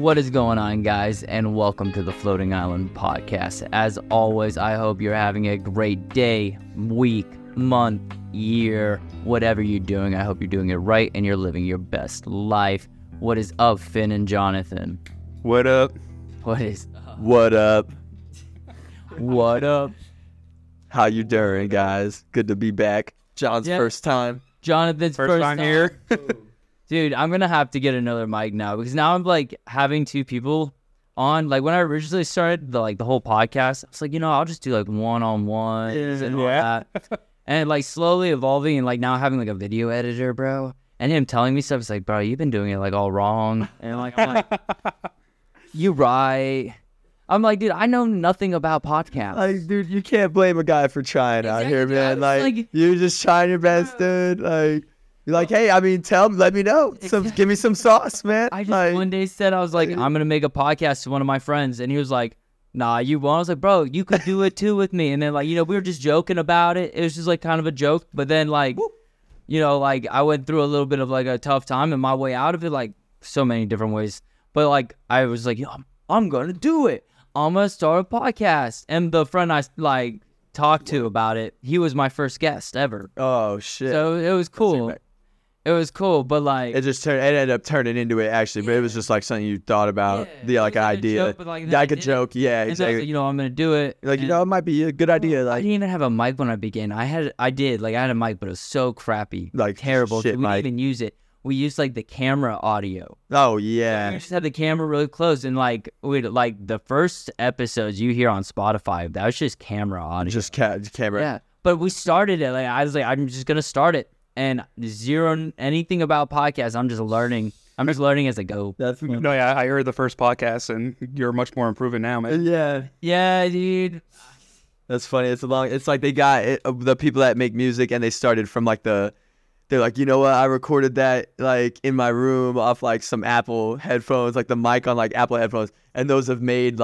What is going on, guys, and welcome to the Floating Island Podcast. As always, I hope you're having a great day, week, month, year, whatever you're doing. I hope you're doing it right and you're living your best life. What is up, Finn and Jonathan? What up? What is up? What up? What up? How you doing, guys? Good to be back. John's first time. Jonathan's First time here. Dude, I'm going to have to get another mic now because now I'm like having two people on. Like when I originally started the whole podcast, I was like, I'll just do like one-on-one and all that. And like slowly evolving and like now having like a video editor, bro. And him telling me stuff, it's like, bro, you've been doing it like all wrong. And like, I'm like, you right. I'm like, dude, I know nothing about podcasts. Like, dude, you can't blame a guy for trying out here, Exactly, man. dude. Like, you're just trying your best, dude. Like, you're like, hey, let me know. Give me some sauce, man. I just like, one day said, I was like, I'm going to make a podcast to one of my friends. And he was like, nah, you won't. I was like, bro, you could do it too with me. And then like, we were just joking about it. It was just like kind of a joke. But then like, like I went through a little bit of like a tough time and my way out of it, like so many different ways. But like, I was like, I'm going to do it. I'm going to start a podcast. And the friend I like talked to about it, he was my first guest ever. oh, shit. So it was cool. It was cool, but like It ended up turning into it, actually. But it was just like something you thought about, it like was an like a idea. joke, but, like, then like I a did joke, yeah, and so I was exactly. like, I'm gonna do it. Like, And it might be a good idea. I Like, didn't even have a mic when I began. I had a mic, but it was so crappy, Like, terrible. shit We didn't mic. even use it. We used like the camera audio. oh, We yeah. just had the camera really close, and like the first episodes you hear on Spotify, that was just camera audio. Just camera. Yeah, but we started it. Like I was like, I'm just gonna start it, and zero anything about podcasts. I'm just learning. I'm just learning as I go. That's No, yeah, I heard the first podcast, and you're much more improving now, man. Yeah. Yeah, dude. That's funny. It's like they got the people that make music, and they started from like they're like, you know what? I recorded that like in my room off like some Apple headphones, like the mic on like Apple headphones, and those have made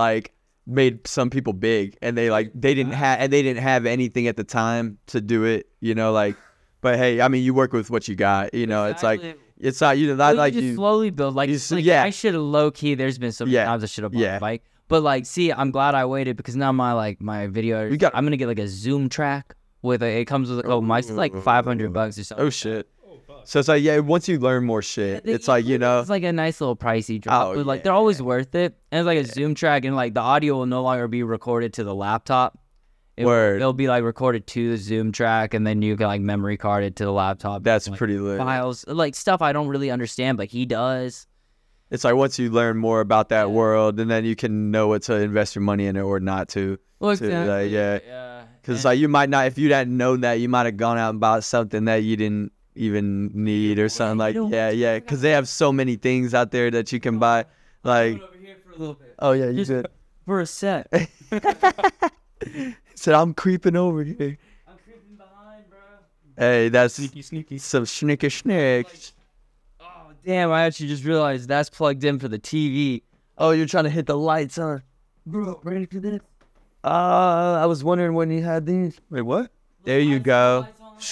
some people big, and they didn't have anything at the time to do it, like. But hey, I mean, you work with what you got, It's like it's not not like just you. slowly build. Like yeah. I should have low key. There's been some times I should have bought a bike, but like, see, I'm glad I waited because now my video. I'm gonna get like a Zoom track with it comes with a couple mics. It's like $500 or something. Oh shit. So it's like, yeah, once you learn more shit, it's like, it's like a nice little pricey drop, but like they're always worth it. And it's like a Zoom track, and like the audio will no longer be recorded to the laptop. It'll be like recorded to the Zoom track, and then you can like memory card it to the laptop. That's like, pretty lit. Files, like stuff I don't really understand, but he does. It's like once you learn more about that world, and then you can know what to invest your money in it or not to. Well, exactly. yeah. Because it's like you might not, if you hadn't known that, you might have gone out and bought something that you didn't even need or something like. Yeah. Because they have so many things out there that you can buy. Like. Over here for a little bit. Oh yeah, you did. For a set. Said I'm creeping over here. I'm creeping behind, bro. Hey, that's Sneaky. some schnick. Oh, damn, I actually just realized that's plugged in for the TV. Oh, you're trying to hit the lights, huh? Bro, ready for this? I was wondering when you had these. Wait, what? There you go.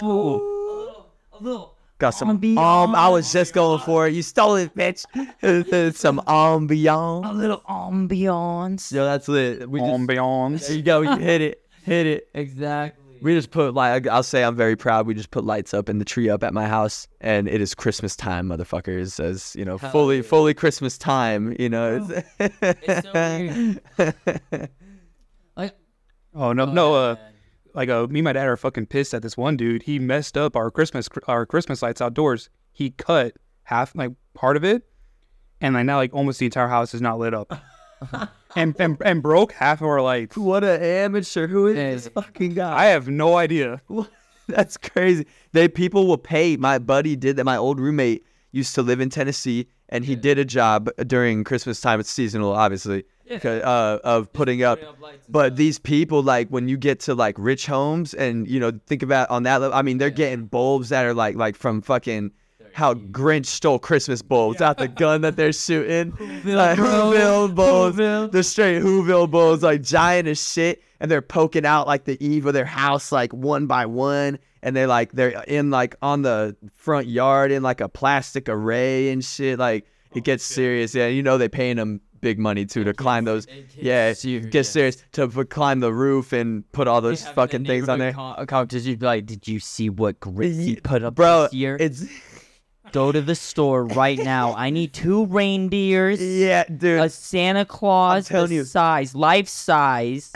A little. Got some Ambiance. I was just going for it. You stole it, bitch. Some ambiance. A little ambiance. Yo, that's lit. There Ambiance. you go. You hit it. Exactly. We just put I'll say I'm very proud. We just put lights up and the tree up at my house, and it is Christmas time, motherfuckers. As fully Christmas time. It's so weird. Oh no. Like me and my dad are fucking pissed at this one dude. He messed up our Christmas lights outdoors. He cut part of it, and like now almost the entire house is not lit up, and broke half of our lights. What an amateur! Who is this fucking guy? I have no idea. That's crazy. People will pay. My buddy did that. My old roommate used to live in Tennessee, and he did a job during Christmas time. It's seasonal, obviously, of putting up. But these people, like when you get to like rich homes, and think about on that level. I mean, they're getting bulbs that are like from fucking how Grinch stole Christmas bulbs out the gun that they're shooting. Whoville bulbs, the straight Whoville bulbs, like giant as shit, and they're poking out like the eave of their house, like one by one. And they're in like on the front yard in like a plastic array and shit. Like it gets serious. Yeah, you know they paying them big money too to climb those. Yeah, serious. get serious to climb the roof and put all those fucking things on there. Competition, you'd be like, did you see what grits he put up Bro, this year? it's Go to the store right now. I need 2 reindeers, yeah, dude. a Santa Claus, I'm telling you. life size.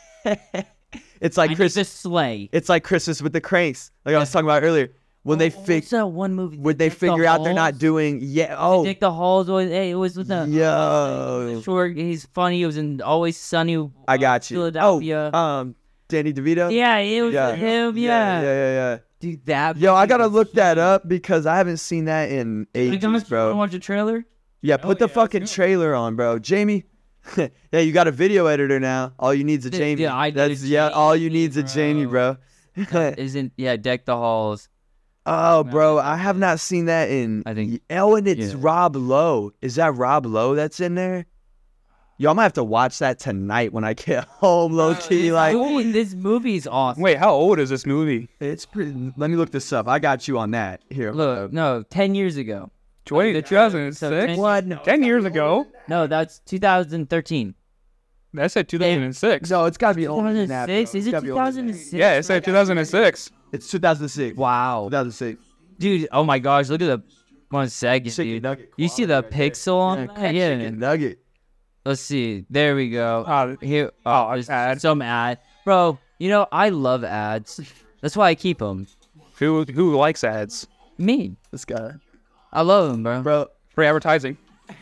It's like I need Chris. the sleigh. It's like Christmas with the cranks, like I was talking about earlier. When they What's that one movie? would they Deck the figure out they're not Halls? doing Dick the Halls was it was with the yo. short. He's funny. He was in Always Sunny. I got you. Philadelphia. Oh, Danny DeVito. Yeah, it was Yeah. him. Yeah. Dude, that. Yo, I gotta look that up because I haven't seen that in ages, Want to bro. watch a trailer? Yeah, put the fucking trailer on, bro. Jamie. Yeah, you got a video editor now. All you need's a Jamie. Yeah, I need a all you Jamie, need's a Jamie, bro. Isn't Deck the Halls? Oh, bro, I have not seen that in. I think- Oh, and it's yeah. Rob Lowe. Is that Rob Lowe that's in there? Yo, I'm gonna have to watch that tonight when I get home, low key. Like, This movie's awesome. Wait, how old is this movie? it's pretty. Let me look this up. I got you on that. Here, Look, no, 10 years ago. Wait, So 2006? 10 years ago? No, that's 2013. That said 2006. No, it's gotta be older than that. 2006? bro. Is It's it gotta be older than that. 2006? Yeah, it said 2006. It's 2006. Wow. 2006. Dude, oh my gosh, look at the 1 second, Chicken dude. nugget You see the pixel on that? Yeah. Chicken nugget. Let's see. There we go. Here. There's ad. some ad. Bro, you know, I love ads. That's why I keep them. Who likes ads? Me. This guy, I love them, bro. bro. Free advertising.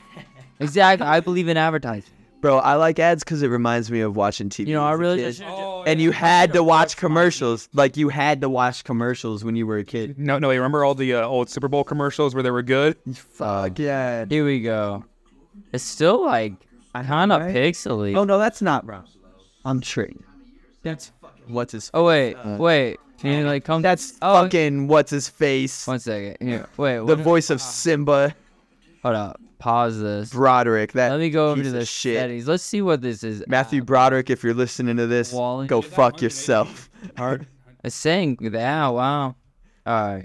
Exactly. I believe in advertising. Bro, I like ads because it reminds me of watching TV. You know, I as a really kid. just. And you had to watch commercials. Like you had to watch commercials when you were a kid. No, you remember all the old Super Bowl commercials where they were good? Fuck yeah. Here we go. It's still like kind of Right? pixely. Oh no, that's not Rob. I'm trading. That's fucking what's his. Oh wait. Can you like come? That's Oh. fucking what's his face. 1 second. Here. Wait. The what- voice of Simba, Hold up. Pause this. Broderick. That Let me go over piece to of the shit. settings. Let's see what this is. Matthew Broderick, if you're listening to this, Wally. go fuck yourself. It's saying that. Wow. All right.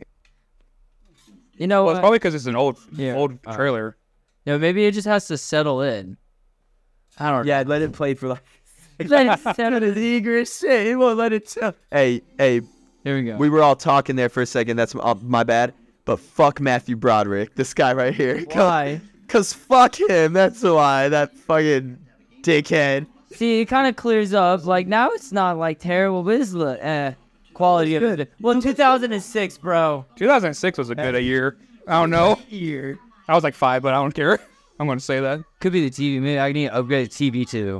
You know Well, it's what? probably because it's an old Yeah. trailer. No, maybe it just has to settle in. I don't know. Yeah, let it play for like. Let it settle in. eager as shit. It won't let it tell. Hey, Here we go. we were all talking there for a second. That's my bad. But fuck Matthew Broderick, this guy right here. Why? Cause fuck him. That's why. That fucking dickhead. See, it kind of clears up. Like now, it's not like terrible, but it's quality of it. Well, 2006, bro. 2006 was a good year. I don't know. Here. I was like 5, but I don't care. I'm going to say that. Could be the TV. Maybe I need to upgrade the TV too.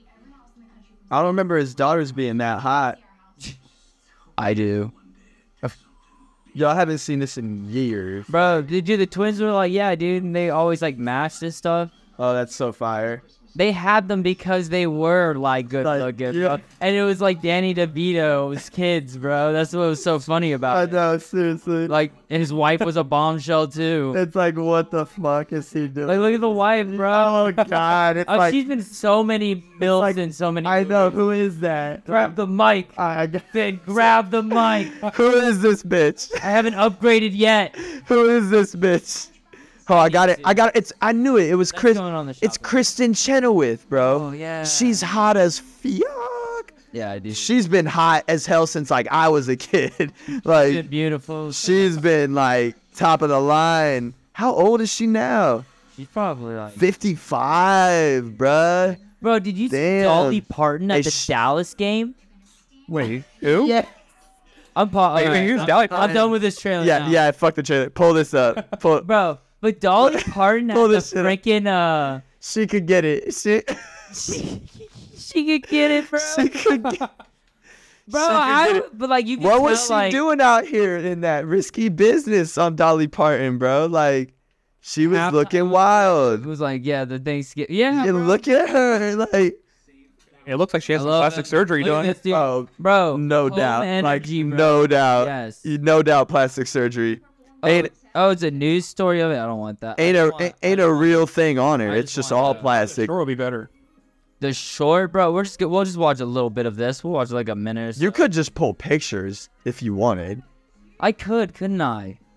I don't remember his daughters being that hot. I do. Yo, I haven't seen this in years. Bro, the twins were like, yeah, dude, and they always like matched this stuff. Oh, that's so fire. They had them because they were like good Like, looking, yeah. bro. And it was like Danny DeVito's kids, bro. That's what was so funny about it. know, seriously. Like, and his wife was a bombshell too. It's like, what the fuck is he doing? Like, look at the wife, bro. Oh God! It's Oh, like she's been so many milfs like- and so many. I know movies. who is that? Grab the mic. I Then grab the mic. who is this bitch? I haven't upgraded yet. Who is this bitch? Oh, I got it. It's. I knew it. It was That's Chris. going on the It's shop. Kristen Chenoweth, bro. Oh yeah. She's hot as fuck. Yeah, I do. She's been hot as hell since like I was a kid. Like She's beautiful. she's been like top of the line. How old is she now? She's probably like. 55, bruh. Bro, did you see Damn. Dolly Parton Hey, at the Dallas game? Wait, who? Yeah. I'm Who's Dolly I'm Parton? done with this trailer. Yeah, now. yeah. Fuck the trailer. Pull this up. Pull. Bro, but Dolly Parton Pull at the this shit up. freaking She could get it. She she could get it, bro. could get Bro, she could get it. but like you can What tell, was she like, doing out here in that risky business on Dolly Parton, bro? Like, she was Half- looking It wild. was like, yeah, the Thanksgiving. Yeah, And bro. look at her, like, It looks like she has I some love plastic it. surgery Look at done. this dude. oh, Bro, no home doubt, energy, like, bro. no doubt, Yes. no doubt, plastic surgery ain't It's a news story of it. I don't want that. ain't a real thing on her. I It's just just want all the- plastic. Sure will be better. The short, bro. We'll just watch a little bit of this. We'll watch like a minute or so. You could just pull pictures if you wanted. I couldn't I?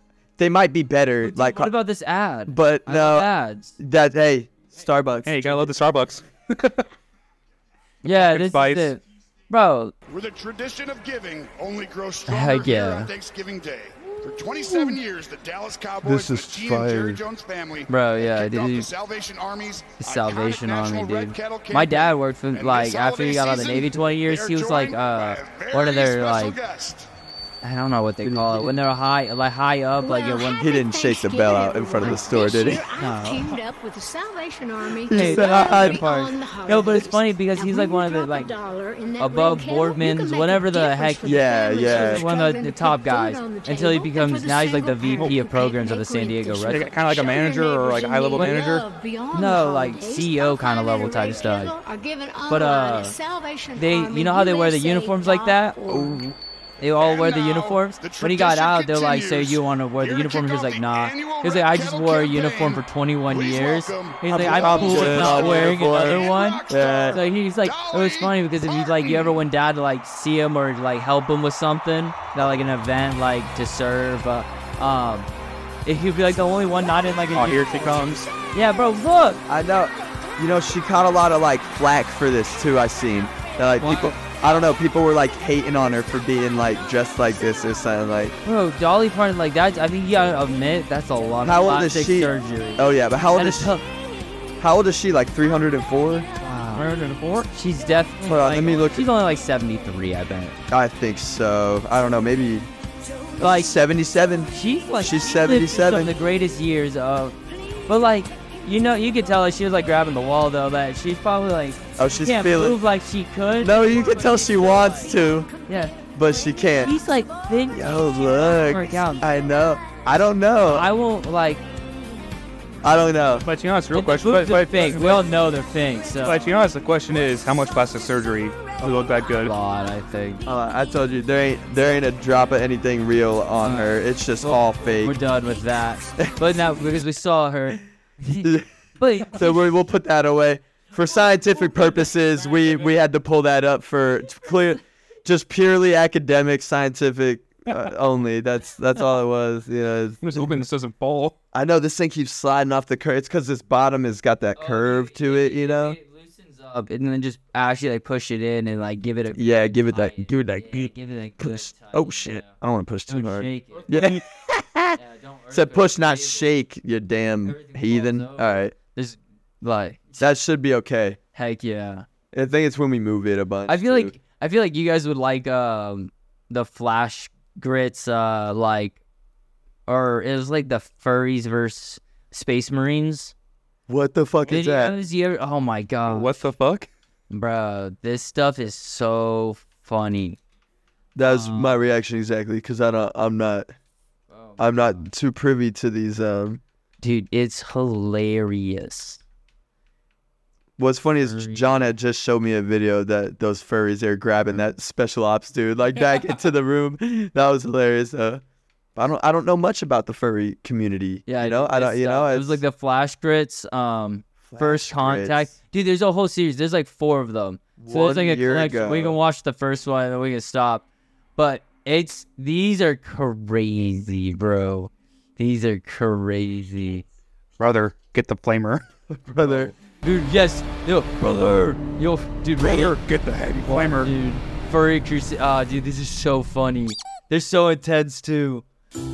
they might be better. Like, what about this ad? but I no, love ads. hey, Starbucks. Hey, you gotta love the Starbucks. Yeah, this Spice. is it. Bro, Where the tradition of giving only grows stronger Heck here yeah. on Thanksgiving Day. For 27 years, the Dallas Cowboys This and is the Gene and Jerry fire. Jones family Bro, yeah, have kicked off the dude. Salvation Army's The iconic Salvation National Army, Red dude. Cattle My dad Campaign. worked for, And like, this after he got out of the holiday Navy 20 years, season, he was they are like, joined by a one of very their, special like, guest. I don't know what they call it. When they're high up, like, at one He didn't shake the bell out in front of the store, did he? I've teamed up with the Salvation Army Hey, to that celebrate part. on the No, but it's harvest. funny because Now, he's when like one you of the, drop a like, dollar in that above red kettle, you boardmans, can make a whatever the difference heck- for the Yeah, families yeah. who are one of struggling the to top put guys food on the until he table, and becomes for now he's like the single VP of parent programs of the make San Diego relief. Red Like, kind of like a Show your manager or like a neighbors high level in need. manager. Love beyond No, the like holidays. CEO kind of level Find type Red stuff. Kettle or give it But, online at Salvation They, Army you know how they wear the USA uniforms like that? .org. They all And wear the now, uniforms. the When he got tradition out, they're like, "Say continues. you want to wear the Here to uniform?" kick He was off like, the "Nah." annual He's like, Red "I just Kettle wore a campaign. uniform for 21 Please years." welcome He's like, "I'm cool with good not on wearing uniform. another one." Yeah. So he's like, it was funny because if you like, you ever want dad to like see him or like help him with something, that like an event like to serve, he'd be like the only one not in like a. Oh, here she comes. Yeah, bro, look. I know. You know, she caught a lot of like flack for this too. I seen that like Why? people. I don't know. People were like hating on her for being like dressed like this or something like. Bro, Dolly Parton, like that. I mean, you gotta admit that's a lot How of old is plastic she? surgery. Oh yeah, but how old That is is she? tough. How old is she? Like 304? Wow. 104? She's definitely. Hold on, like, let me look. She's only like 73, I bet. I think so. I don't know. Maybe Like 77. she's like She's she lived through 77. Some of the greatest years of, but like you know, you could tell like she was like grabbing the wall though. That she's probably like Oh, she's can't feeling. move like she could. No, you can tell she wants to, Yeah, but she can't. he's like thin. Yo, look. Work out. I know. I don't know. I won't like. I don't know. But you know, it's a real The question. boobs are But, fake. We all know they're fake. So but you know, the question is, how much plastic surgery to look that a good? lot, I think. I told you there ain't a drop of anything real on her. It's just all We're fake. done with that. But now because we saw her. But So we'll put that away. For scientific purposes, we had to pull that up for clear, just purely academic, scientific only. That's all it was. You know, I'm just hoping this doesn't fall. I know this thing keeps sliding off the curve. It's because this bottom has got that curve to it. You know. It loosens up and then just actually like push it in and like give it a Yeah, give it that. tight- Give it that. yeah, give it a good Push. tight, Oh shit! I don't want to push too Don't hard. shake it. Yeah. Yeah, don't Said earth push, it, not shake it. shake. You damn Everything heathen. falls All over. right, There's like that should be okay. heck yeah. I think it's when we move it a bunch. I feel too. like you guys would like the Flash Grits like, or it was like the Furries versus Space Marines. What the fuck is that? Videos. You ever, oh my god, What the fuck? bro, this stuff is so funny. That was my reaction exactly because I'm not too privy to these. Dude, it's hilarious. What's funny is Furry. John had just showed me a video that those furries they're grabbing that special ops dude like back into the room. That was hilarious. I don't know much about the furry community. Yeah, you know, I don't. You know, it was like the Flash Grits, First Contact. Grits. Dude, there's a whole series. There's like 4 of them. So there's like a 1 year collection. We ago. can watch the first one and then we can stop. But these are crazy, bro. These are crazy. Brother, get the flamer. brother. Dude, yes. Yo, brother. Yo, dude, brother. Get the heavy flamer. Dude, Furry Crusade. Dude, this is so funny. They're so intense, too.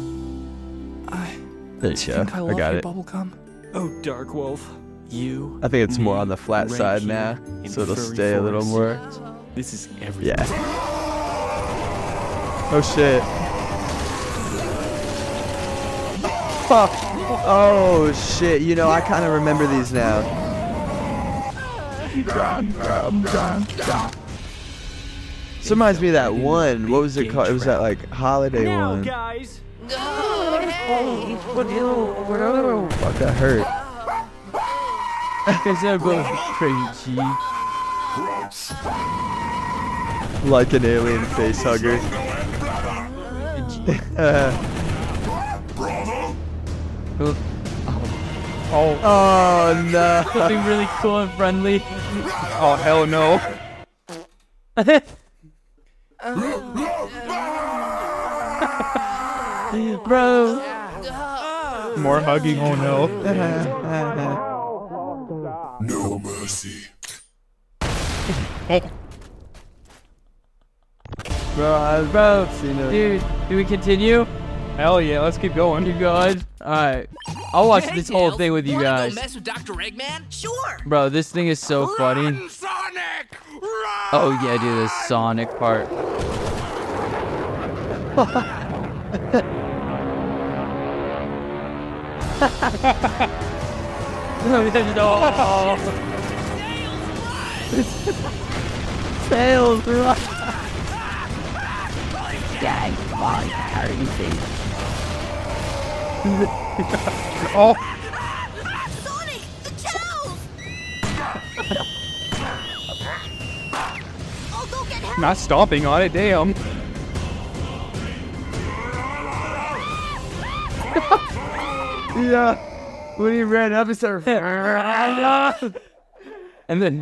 There you go. I got it. Bubblegum. Oh, Dark Wolf, you. I think it's more me, on the flat right side here now, in so it'll Furry stay a little Forest. more. This is everything. Yeah. Oh shit. Fuck. Oh shit. You know, I kind of remember these now. This reminds me of that one. What was it called? It was that like holiday Now, one. guys. Fuck, that hurt. Because they're both crazy. Like an alien face hugger. Oh no. Something really cool and friendly. Oh, hell no. Bro, More hugging. Oh no. No mercy. Bro, Dude, do we continue? Hell yeah, let's keep going. Keep going. All right, I'll watch this whole thing with you Wanna guys. Go mess with Dr. Eggman? Sure. Bro, this thing is so funny. Run, Sonic! Run! Oh yeah, dude, the Sonic part. Tails, run. Oh, Sonic, the cows! I'll go get help. not stomping on it. Damn. Yeah. When he ran up, he started. And then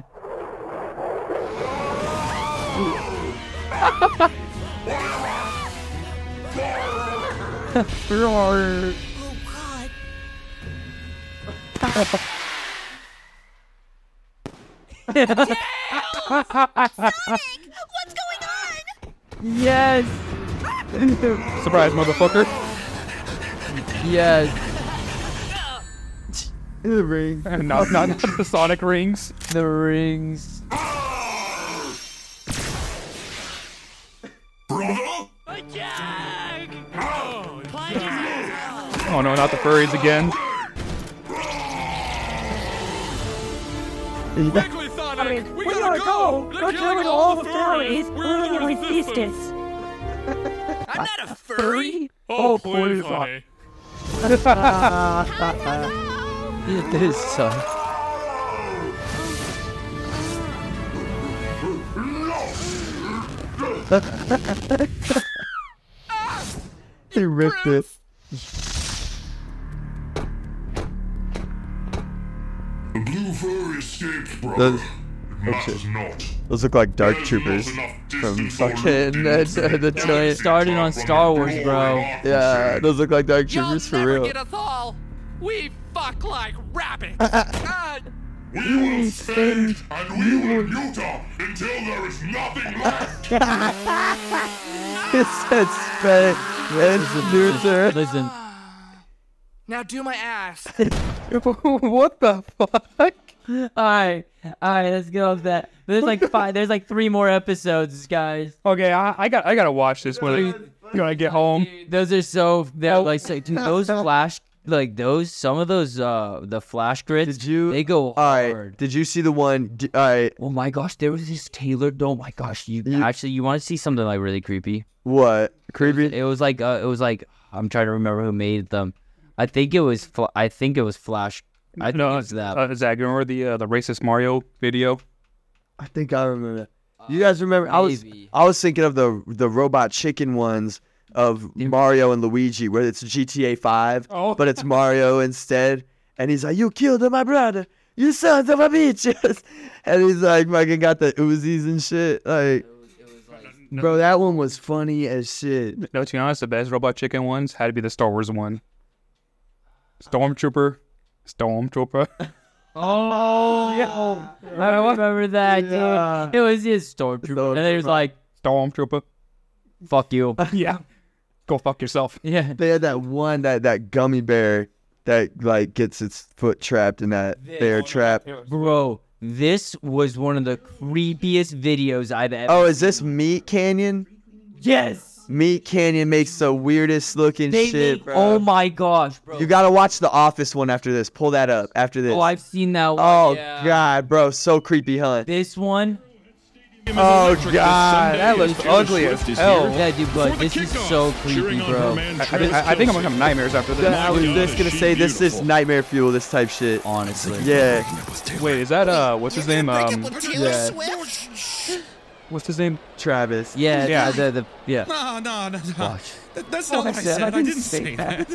Oh, God. What's going on? yes, Surprise, motherfucker. yes, The ring. not the Sonic rings. the rings. Oh no, not the furries again. Quickly, Sonic! We gotta go! They're killing all the furries! We're the resistance! I'm not a furry. Oh, please, honey. This sucks. He ripped it. The blue fur escaped, brother. Those, It matters not. those look like dark There's troopers enough from distance for fucking the giant. Started on Star Wars, bro. Yeah, those look like dark You'll troopers for never real. get us all. We fuck like rabbits. God. We will spend and we will neuter until there is nothing left. It said sped and neuter. Listen, Now do my ass. What the fuck? all right, let's get off that. There's like 3 more episodes, guys. Okay, I gotta watch this when I get home. Those are dude, those flash, like those, some of those, the flash grids. Did you? They go All right. hard. Did you see the one? All right. Oh my gosh, there was this Taylor. Oh my gosh, you want to see something like really creepy? What? Creepy? It was like I'm trying to remember who made them. I think it was Flash. I think it was that. Zach, remember the racist Mario video? I think I remember. You guys remember? Maybe. I was thinking of the robot chicken ones of Mario and Luigi, where it's GTA 5, Oh. but it's Mario instead. And he's like, "You killed my brother, you sons of a bitches," and he's like, fucking got the Uzis and shit. Like, bro, that one was funny as shit. No, to be honest, the best Robot Chicken ones had to be the Star Wars one. Stormtrooper. Oh yeah, I remember that. Yeah. Dude. It was his Stormtrooper, and he was like, Stormtrooper. "Fuck you." Yeah. Go fuck yourself. Yeah. They had that one that gummy bear that like gets its foot trapped in that bear trap. Bro, this was one of the creepiest videos I've ever. Oh, is this Meat Canyon? Yes. Meat Canyon makes the weirdest looking They shit, make, bro. oh my gosh, bro. You gotta watch the Office one after this. Pull that up after this. Oh, I've seen that one. Oh, yeah. God, bro, so creepy, huh? This one. Oh God, that looks ugly as hell. Yeah, dude, but this is so creepy, bro. I think I'm gonna have nightmares after this. I was just gonna say this is nightmare fuel, this type shit. Honestly. Yeah. Wait, is that what's his name? Taylor yeah. Swift? What's his name? Travis. Yeah, Yeah. Yeah. No. Gosh. That's not what I said. I didn't say that.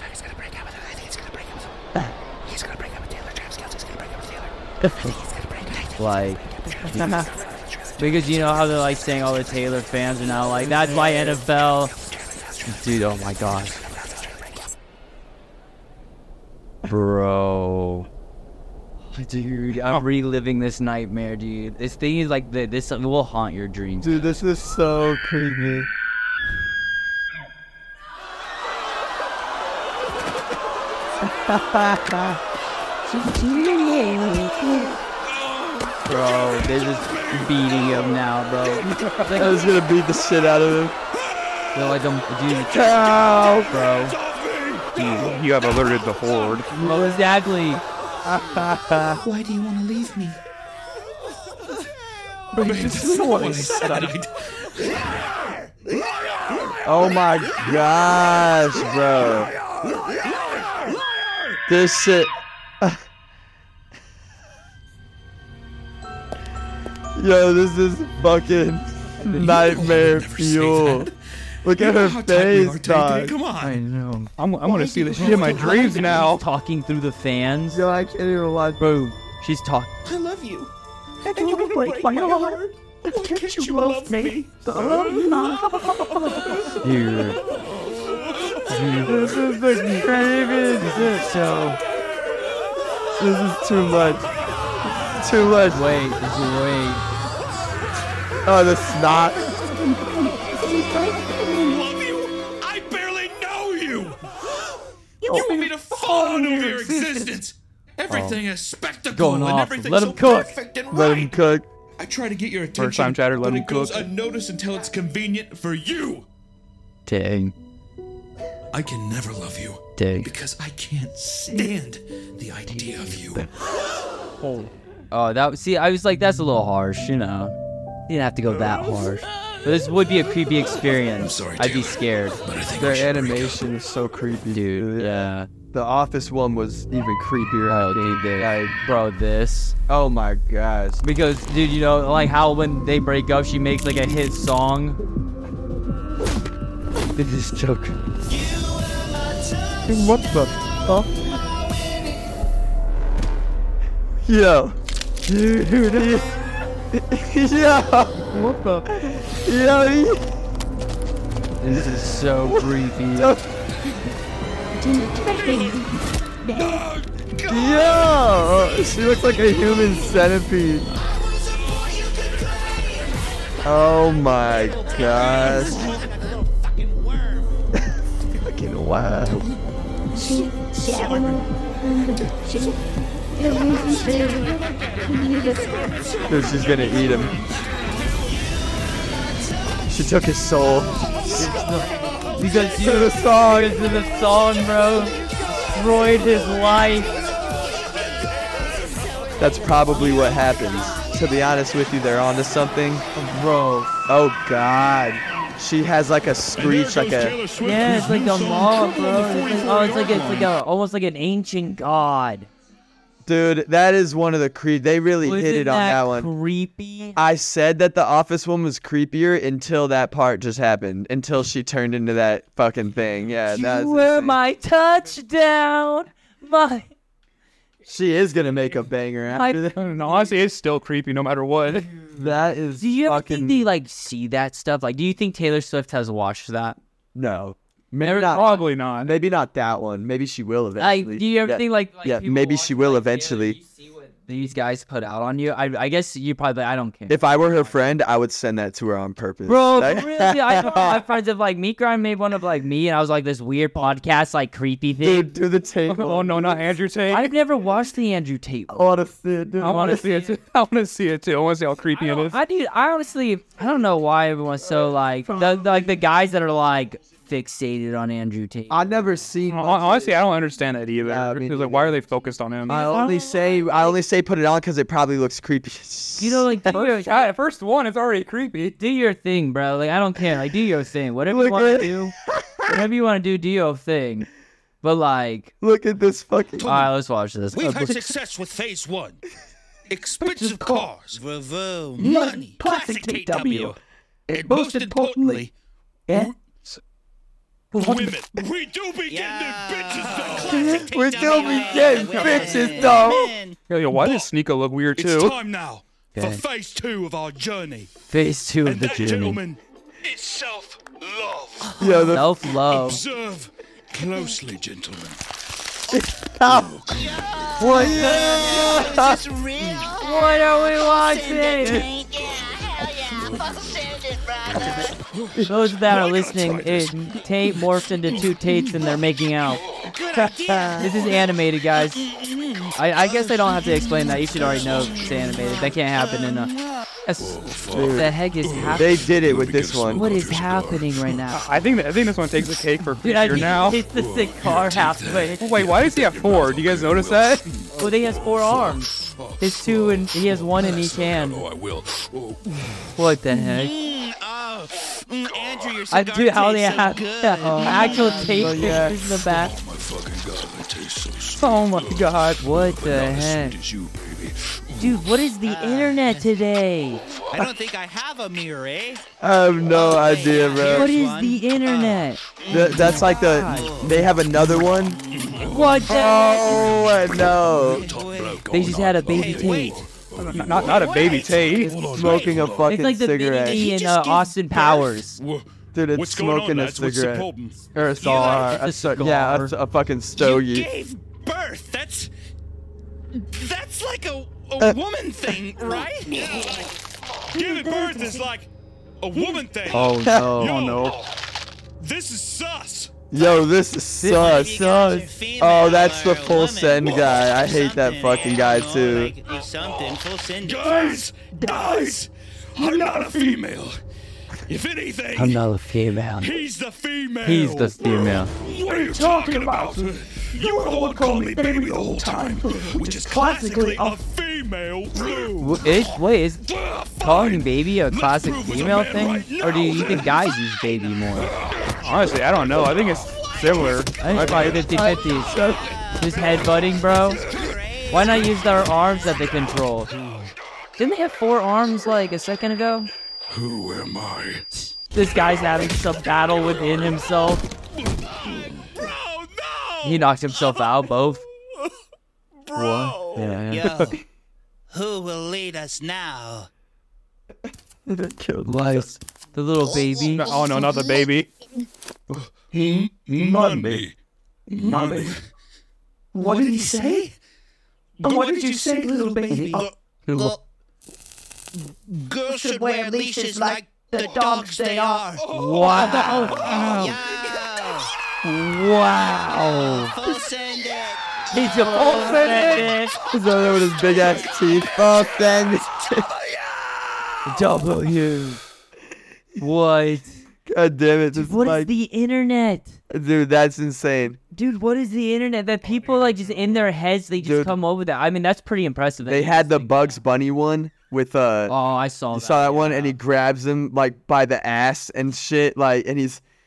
Like, because you know how they're like saying all the Taylor fans are now like, that's my NFL. Dude, oh my gosh. Bro. Dude, I'm reliving this nightmare, dude. This thing is like this will haunt your dreams. Dude, this is so creepy. Bro, they're just beating him now, bro. I was gonna beat the shit out of him. They're like, dude, Ow! bro. You have alerted the horde. Well, exactly. Why do you want to leave me? Oh my gosh, bro. This shit. Yo, this is fucking nightmare fuel. Look at her face, dog. Come on. I know. I'm gonna see this shit in my dreams now. Talking through the fans. Yo, I can't even watch. Bro, she's talking. I love you. And you will break my heart. Can't you love me? Dude. This is the craziest. So, This is too much. Too much. wait, just wait. Oh, the snot. Love you? I barely know you. You want me to fawn over your existence. Everything is spectacle Going and off. everything's Let so him cook. perfect and Let right. him cook. I try to get your attention. First time chatter, let but him it goes cook. unnoticed until it's convenient for you. Dang. I can never love you Dang. because I can't stand the idea of you. Oh, I was like, that's a little harsh, you know. You didn't have to go that harsh. But this would be a creepy experience. I'm sorry, I'd be Taylor, scared. but I think we Their should break animation is so creepy, Dude, yeah. The Office one was even creepier. Oh, dude, bro, this. Oh my gosh. Because, dude, you know, like how when they break up, she makes like a hit song. This is joke. What the fuck? Yo. Dude. Yo. What the? Yo. This is so creepy. Yo. She looks like a human centipede. Oh my gosh. Fucking wow. Dude, she's gonna eat him. She took his soul. Because you the song is in the song, bro. Destroyed his life. That's probably what happens. To be honest with you, they're onto something. Bro. Oh god. She has like a screech, like a. Yeah, it's like a mob, bro. It's like almost like an ancient god. Dude, that is one of the They really hit Isn't it on that one. Creepy. I said that the Office one was creepier until that part just happened. Until she turned into that fucking thing. Yeah, that's. You were insane. my touchdown. My. She is gonna make a banger after that. No, honestly, it's still creepy no matter what. That is Do you ever fucking. think they like see that stuff? Like, do you think Taylor Swift has watched that? No. Maybe not. Probably not. Maybe not that one. Maybe she will Like, eventually. do you ever Yeah. think like yeah, people maybe watch, she will like, Taylor, eventually. you see what these guys put out on you? I guess you probably I don't care. If I were her friend, I would send that to her on purpose. Bro, Like- for real, dude, I know my friends have like Meat Grind made one of like me, and I was like this weird podcast, like creepy thing. Dude, do the tape. Oh no, not Andrew Tate. I've never watched the Andrew Tate. I want to see it, dude. I want to see it too. I want to see it too. I want to see how creepy it is. I honestly, I don't know why everyone's so like the guys that are like fixated on Andrew Tate. I never seen. Honestly, I don't understand that either. Yeah, me It's like, why are they focused on him? I only say put it on because it probably looks creepy. You know, like First one, it's already creepy. do your thing, bro. Like I don't care. Like do your thing. Whatever you Look want to at- do, whatever you want to do your thing. But like, Look at this fucking. all right, let's watch this. We've had success with phase one. Expensive cars, money, classic TW, and most importantly, women. We do be getting them bitches though. We still be getting bitches though. Yo, why does Sneeko look weird It's too? time now for phase two of our journey. Phase 2 of And the that, journey. gentlemen, is self-love. Yeah, the Self-love. Observe closely, gentlemen. What are we watching? Those that are listening, Tate morphed into two Tates and they're making out. This is animated, guys. I guess I don't have to explain that. You should already know it's animated. That can't happen in a... What the heck is happening? They did it with this one. What is happening right now? I think this one takes the cake for Dude, future now. It's the sick car halfway. Wait, why does he have 4? Do you guys notice that? Well, he has 4 arms. His 2 and he has 1 in each hand. Oh, I will. What the heck? Andrew, your I cigar do how they tastes so have good. actual tape pictures in the back. Oh, my fucking God, that tastes so sweet. Oh my god, what the heck? Sweet as you, baby. Dude, what is the internet today? I don't think I have a mirror, eh? I have no idea, bro. What is the internet? That's like they have another one. What the heck? Oh, no. They just had a baby Tate. Not a baby Tate. Smoking a fucking It's like the cigarette. baby in Austin Powers. Dude, it's What's going smoking on, a lads? What's cigarette. the problem? Or a cigar. It's a cigar. Yeah, a fucking You stogie. gave birth. That's like a woman thing, right? Giving birth is like a woman thing. Oh no. Yo, no. This is sus. Yo, this is sus. Oh, that's the full send guy. I hate that fucking guy too. Like something full send. Guys, I'm not a female. If anything, I'm not a female. he's the female. He's the female. What are you talking about? You were the one calling me baby the whole time, which is classically a female move. Wait, is calling Fine. baby a classic prove who's a female man thing? right Or do now. you think guys use baby more? Honestly, I don't know. I think it's similar. I think it's 50-50. Just headbutting, bro. Why not use their arms that they control? Didn't they have 4 arms like a second ago? Who am I? This guy's having some battle within himself. Oh no! He knocked himself out, both. Bro. Yeah. Yo, who will lead us now? The little baby. Oh no, not the baby. Money. Mommy. What did he say? What did you say, little baby? Girls should wear leashes like the dogs they are. Wow. Yeah. Wow. Full send it. He's a full send. He's over there with his big ass teeth. Fuck that. W. What? God damn it. Just What is like, the internet? dude, that's insane. Dude, what is the internet? That people like just in their heads, they just Dude. come over that. I mean, that's pretty impressive. They had the Bugs Bunny one with Oh, I saw you that. saw that one, and he grabs him like by the ass and shit, like, and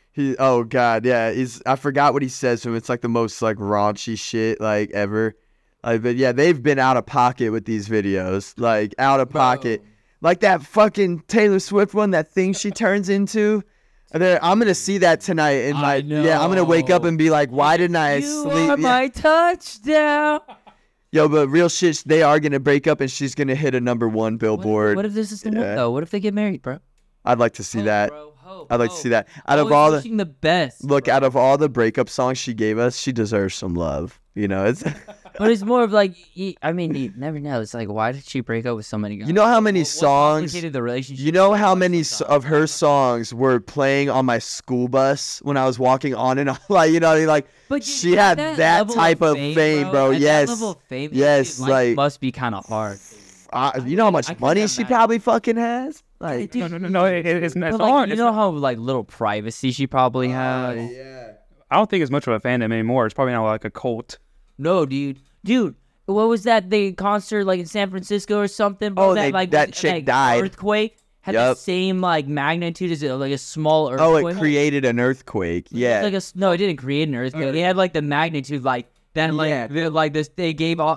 oh god, yeah, I forgot what he says to him. It's like the most like raunchy shit like ever. Like, but yeah, they've been out of pocket with these videos, like out of pocket, like that fucking Taylor Swift one, that thing she turns into. I'm gonna see that tonight, and I like, yeah, I'm gonna wake up know. and be like, why didn't I You sleep? are Yeah. my touchdown. Yo, but real shit, they are gonna break up, and she's gonna hit a #1 Billboard. What if this is the Yeah. one though? What if they get married, bro? I'd like to see Hope, that. bro, hope, I'd like to hope. see that. Out of Always all wishing the best. Look, bro. out of all the breakup songs she gave us, she deserves some love. You know, it's. But it's more of like, I mean, you never know. It's like, why did she break up with so many guys? You know how many What songs? complicated the relationship? You know how was many sometimes. of her songs were playing on my school bus when I was walking on and on, like, you know, like But she had that level type of fame, bro. At Yes, that level of fame, yes, life like must be kind of hard. you know how I much couldn't money she imagine. probably fucking has. Like, Dude, No. It's but, not. like, you know how like little privacy she probably has. I don't think it's much of a fandom anymore. It's probably now like a cult. No, dude. What was that? The concert like in San Francisco or something? Bro, Oh, that was chick like, died. Earthquake had the Yup. same like magnitude as like a small oh, earthquake. it created an earthquake. Yeah. Like no, it didn't create an earthquake. They had like the magnitude like that. Like Yeah. like this, they gave off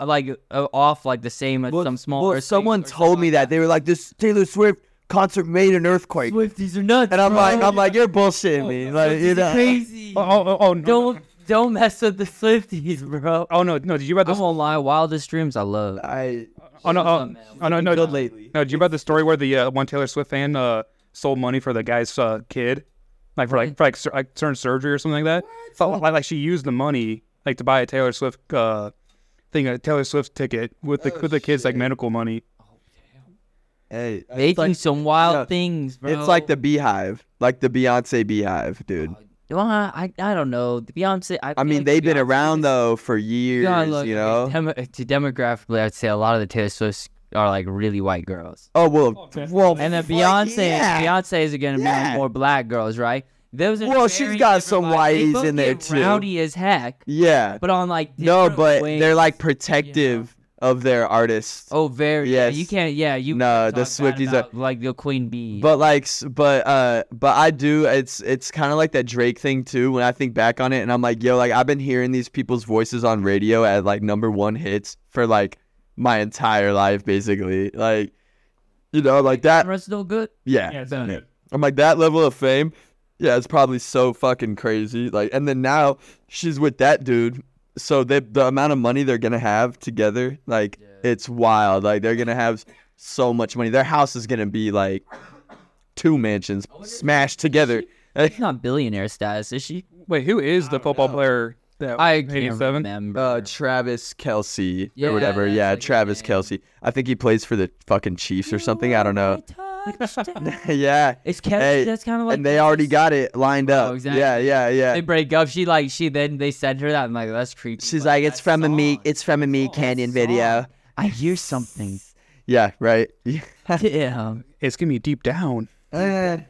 off like the same as some small. Well, earthquake someone or told something me like that they were like, this Taylor Swift concert made an earthquake, Swifties are nuts. and I'm bro. like, you're bullshitting me, like, you know. crazy. Oh, no. Don't mess with the Swifties, bro. Oh no. Did you read I this? won't lie. Wildest dreams, I love. Oh no. No. Good lately. No. Did you read the story where the one Taylor Swift fan sold money for the guy's kid, like for certain surgery or something like that? So, like she used the money like to buy a Taylor Swift a Taylor Swift ticket with the kids like medical money. Hey, They do some wild yeah, things, bro. it's like the Beehive, like the Beyonce Beehive, dude. Well, I don't know. The Beyonce. I I feel mean, like they've been Beyonce around is- though for years, Yeah, look, you know. demographically, I'd say a lot of the Taylor Swifts are like really white girls. Oh well, And then Beyonce, yeah. Beyonce is gonna Yeah. be more black girls, right? Those are Well, she's very got different some vibes. They whiteys both in there, get too. Rowdy as heck, yeah. but on like No, different but ways, they're like you protective of their artists. know? Oh, very. Yes. Yeah, you can't. Yeah, you. No, can't the talk bad Swifties are- about, like the Queen Bee. But like, but I do. It's kind of like that Drake thing too. When I think back on it, and I'm like, yo, like I've been hearing these people's voices on radio at like #1 hits for like my entire life, basically. Like, you know, like that. Camera's still good. Yeah. Yeah, it's not good. I'm like that level of fame. Yeah, it's probably so fucking crazy. Like, and then now she's with that dude. So the amount of money they're gonna have together, like, it's wild. Like, they're gonna have so much money. Their house is gonna be like 2 mansions smashed together. She's not billionaire status, is she? Wait, who is the football player that I can't 87? remember. Travis Kelsey Yeah, or whatever. that's Yeah, like his Travis name. Kelsey. I think he plays for the fucking Chiefs or something. I don't know. Yeah. It's Kelsey. Hey, That's kind of like. and they already got it lined up. exactly. Yeah. They break up. They send her that. I'm like, that's creepy. She's but like, that it's from a song- Me Canyon video. I hear something. Yeah, right. Damn. It's gonna be deep down. Have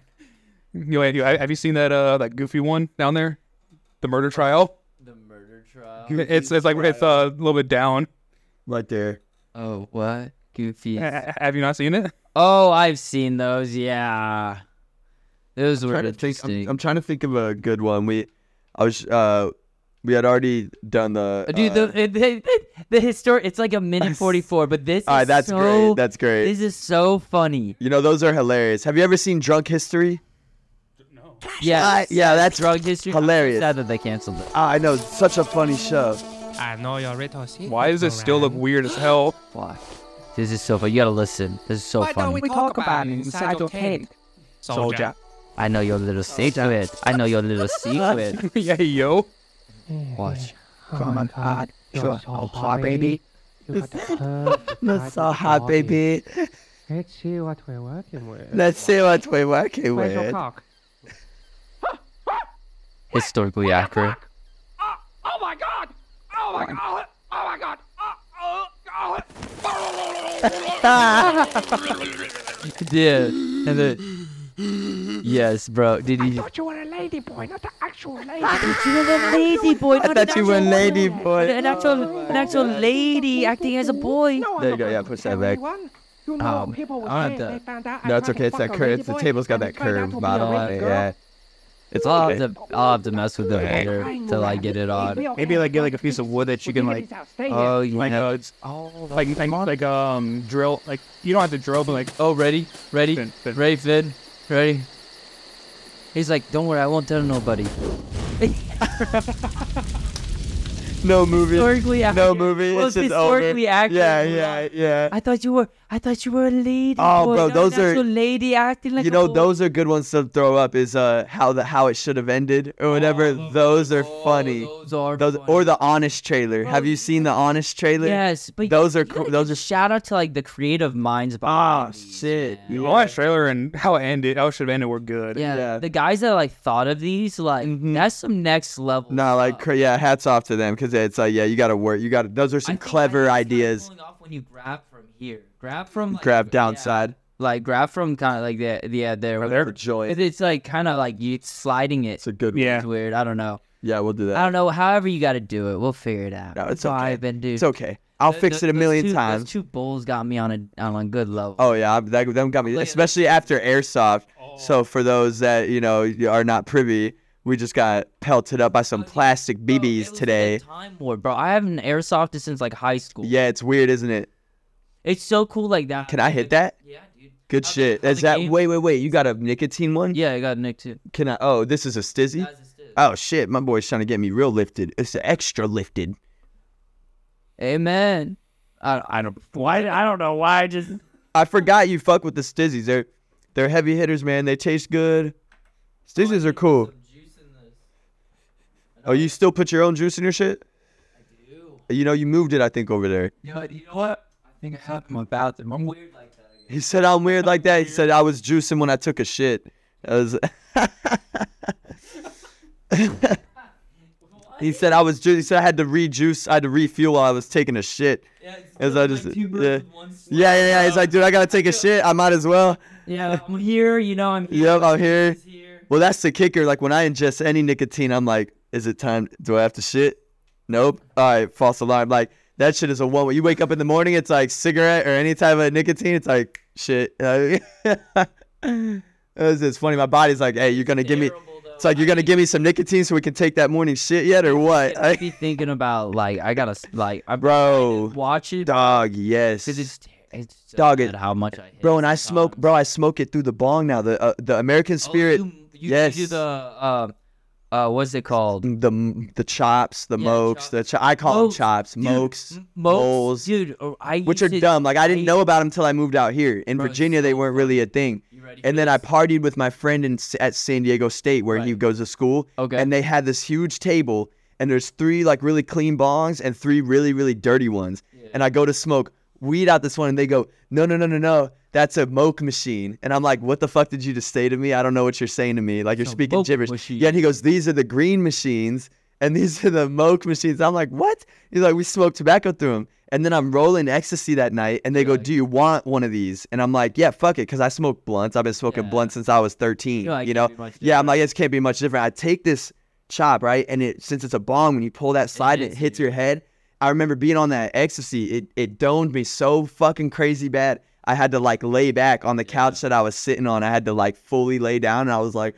you seen that that goofy one down there, the murder trial? The murder trial. It's a little bit down. Right there. Oh, what? Goofy. Have you not seen it? Oh, I've seen those. Yeah. Those were Trying to think, interesting. I'm trying to think of a good one. We had already done the. Dude, the historic. It's like a minute 44, but this. all right, is that's so, great. That's great. This is so funny. You know, those are hilarious. Have you ever seen Drunk History? Yeah. Yeah, that's drug history. hilarious. I'm sad that they canceled it. I know, such a funny show. I know you're ready to Why does it still look weird as hell? Fuck. This is so funny. You gotta listen. This is so funny. we talk about it inside your head? Soldier. I know your little secret. I know your little secret. Yeah, yo. Watch. Come on, hot. You're so hot, baby. That's so hot, baby. Let's see what we're working with. Let's see what we're working Where's your with. cock? Historically accurate. Oh my god! Oh my god! Oh my god! Yeah. And then. Yes, bro. Did he? thought you were a lady boy, not an actual lady. You were a lady boy. I thought you were a lady boy. An actual lady acting as a boy. There you go. Yeah, push that back. You know, people would I say don't they have found out I No, it's tried okay. to It's that fuck a curve. lady The boy, table's got and that it turned out curved to be a bottom on lady it. girl. Yeah. It's I'll okay. have to mess with it later to like get it on. Maybe like get like a piece of wood that you can like Oh, yeah. it's like drill, like you don't have to drill, but like Oh, ready? Ready? Finn. Ready, Finn? Ready? He's like, don't worry, I won't tell nobody. No movie. Historically accurate. No movie. Well, It's just over. historically accurate. Yeah. I thought you were a lady. Oh, boy, bro, not those an are- actual lady acting like You a know, boy. those are good ones to throw up. Is how it should have ended or whatever. Those are funny. Those are Those funny. or the Honest trailer. Have you seen the Honest trailer? Yes, but Those are you gotta those give are. a shout out to like the creative minds Ah, behind these, shit. man. the last trailer and how it ended, how it should have ended were good. Yeah, Yeah. the guys that like thought of these, like that's some next level. No, like stuff. yeah, hats off to them because it's like yeah, you got to work. You got to. Those are I some think clever it's ideas. pulling off when you grab from here, grab from like, Grab yeah, downside. like grab from kind of like there. For joy. It's like kind of like you sliding it. It's a good. Yeah. It's weird. I don't know. Yeah, we'll do that. I don't know. However you got to do it, we'll figure it out. No, it's okay. Vibing, dude. It's okay. I'll fix it a million times. Those 2 bulls got me on a good level. Oh yeah, them got me, Look at especially after airsoft. So for those that are not privy, we just got pelted up by some plastic Bro, it BBs was today. the Time War, bro. I haven't airsofted since like high school. Yeah, it's weird, isn't it? It's so cool like that. Can I hit that? Yeah, dude. Good How's shit. the- how's Is the that game? wait? You got a nicotine one? Yeah, I got Nick too. Can I? Oh, this is a stizzy. Oh shit, my boy's trying to get me real lifted. It's extra lifted. Amen. I don't know why. I just I forgot you fuck with the stizzies. They're heavy hitters, man. They taste good. Stizzies are cool. Oh, you still put your own juice in your shit? You moved it, I think, over there. You know what? I think I have it in my bathroom. I'm weird like that. He said I'm weird like that. He said I was juicing when I took a shit. He said I was juicing. He said I had to rejuice. I had to refuel while I was taking a shit. Yeah, yeah. He's like, dude, I gotta take a shit. I might as well. Yeah, I'm here. I'm here. Yep, I'm here. Well, that's the kicker. Like when I ingest any nicotine, I'm like, is it time? Do I have to shit? Nope. All right, false alarm. Like that shit is a one. When you wake up in the morning, it's like cigarette or any type of nicotine. It's like shit. It's funny. My body's like, hey, you're gonna give me. It's like you're gonna give me some nicotine so we can take that morning shit yet or what? I be thinking about like I gotta like bro watch it, dog. Yes, because it's dog. How much I hit bro, and I smoke. Bro, I smoke it through the bong now. The American Spirit. Yes. You do the what's it called? The chops, the mokes. I call them chops, mokes, moles, dude. Which are dumb. Like I didn't know about them until I moved out here. In Virginia, they weren't really a thing. And then I partied with my friend at San Diego State where he goes to school. Okay. And they had this huge table, and there's 3 like really clean bongs and 3 really really dirty ones. Yeah. And I go to smoke weed out this one, and they go, no. That's a moke machine. And I'm like, what the fuck did you just say to me? I don't know what you're saying to me. Like, you're speaking gibberish. Machine. Yeah, and he goes, these are the green machines, and these are the moke machines. I'm like, what? He's like, we smoke tobacco through them. And then I'm rolling ecstasy that night, and they go, do you want one of these? And I'm like, yeah, fuck it, because I smoke blunts. I've been smoking blunts since I was 13, I'm like, it can't be much different. I take this chop, right? And since it's a bong, when you pull that slide, it hits your head. I remember being on that ecstasy. It doned me so fucking crazy bad. I had to like lay back on the couch that I was sitting on. I had to like fully lay down, and I was like,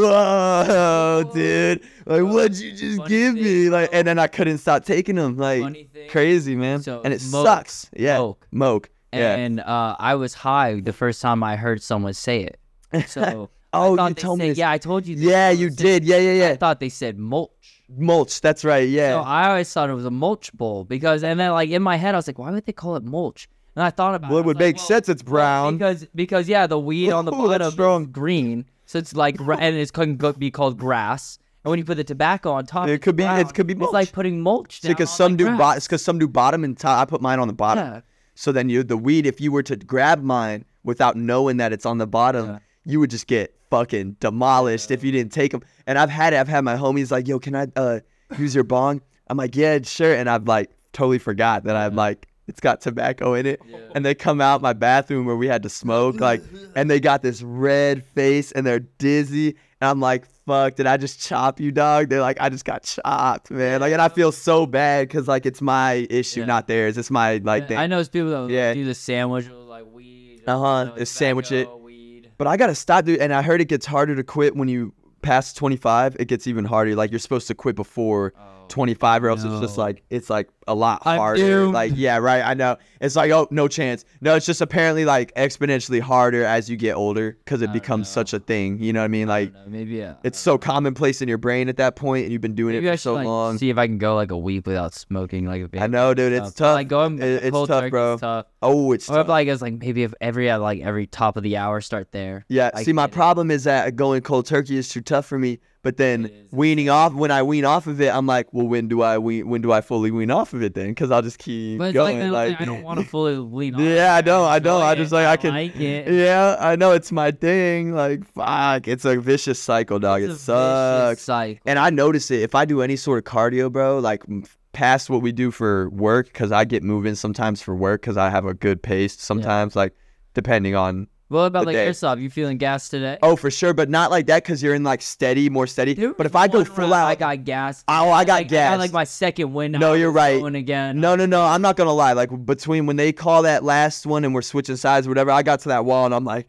whoa, dude, like what'd you just give me? Like, and then I couldn't stop taking them. Like crazy, man. So, and it sucks. Yeah, moke. Yeah. And I was high the first time I heard someone say it. So you told me. Yeah, I told you. Yeah, you did. Yeah. I thought they said mulch. Mulch, that's right. Yeah. So I always thought it was a mulch bowl and then like in my head I was like, why would they call it mulch? And I thought about it. Well, it would make sense. It's brown. Because the weed on the bottom is green, so it's like and it could be called grass. And when you put the tobacco on top, it could be mulch. It's like putting mulch down. Because some do bottom and top. I put mine on the bottom. Yeah. So then the weed, if you were to grab mine without knowing that it's on the bottom, you would just get fucking demolished if you didn't take them. And I've had my homies like, yo, can I use your bong? I'm like, yeah, sure. And I've like totally forgot that I'm like, it's got tobacco in it. Yeah. And they come out my bathroom where we had to smoke, like, and they got this red face and they're dizzy. And I'm like, fuck, did I just chop you, dog? They're like, I just got chopped, man. Like, and I feel so bad because, like, it's my issue, not theirs. It's my, like, thing. I know it's people that do the sandwich with, like, weed. Sandwich it. Weed. But I got to stop, dude. And I heard it gets harder to quit when you pass 25. It gets even harder. Like, you're supposed to quit before 25 or else it's just like it's like a lot harder. Like, yeah, right, I know. It's like, oh, no chance. No, it's just apparently like exponentially harder as you get older because it becomes such a thing. You know what I mean? Like, maybe it's so commonplace in your brain at that point, and you've been doing it for so long. See if I can go like a week without smoking. Like, I know, dude, it's tough. Like going it's tough, bro. Tough. Oh, it's tough. Like it's like maybe if every top of the hour start there. Yeah. See, my problem is that going cold turkey is too tough for me. But then when I wean off of it, I'm like, well, when do I fully wean off of it then? Because I'll just keep going. Like, I don't want to fully wean off. Yeah, I don't. I just like I can. Like it. Yeah, I know it's my thing. Like, fuck, it's a vicious cycle, dog. It sucks. Cycle. And I notice it if I do any sort of cardio, bro. Like past what we do for work, because I get moving sometimes for work because I have a good pace. Sometimes, like depending on. What about like yourself? You feeling gas today? Oh, for sure, but not like that because you're in like more steady. But if I go full out, I got gas. Oh, I got gas. I got like my second wind. No, you're right. Again. No. I'm not gonna lie. Like between when they call that last one and we're switching sides or whatever, I got to that wall and I'm like,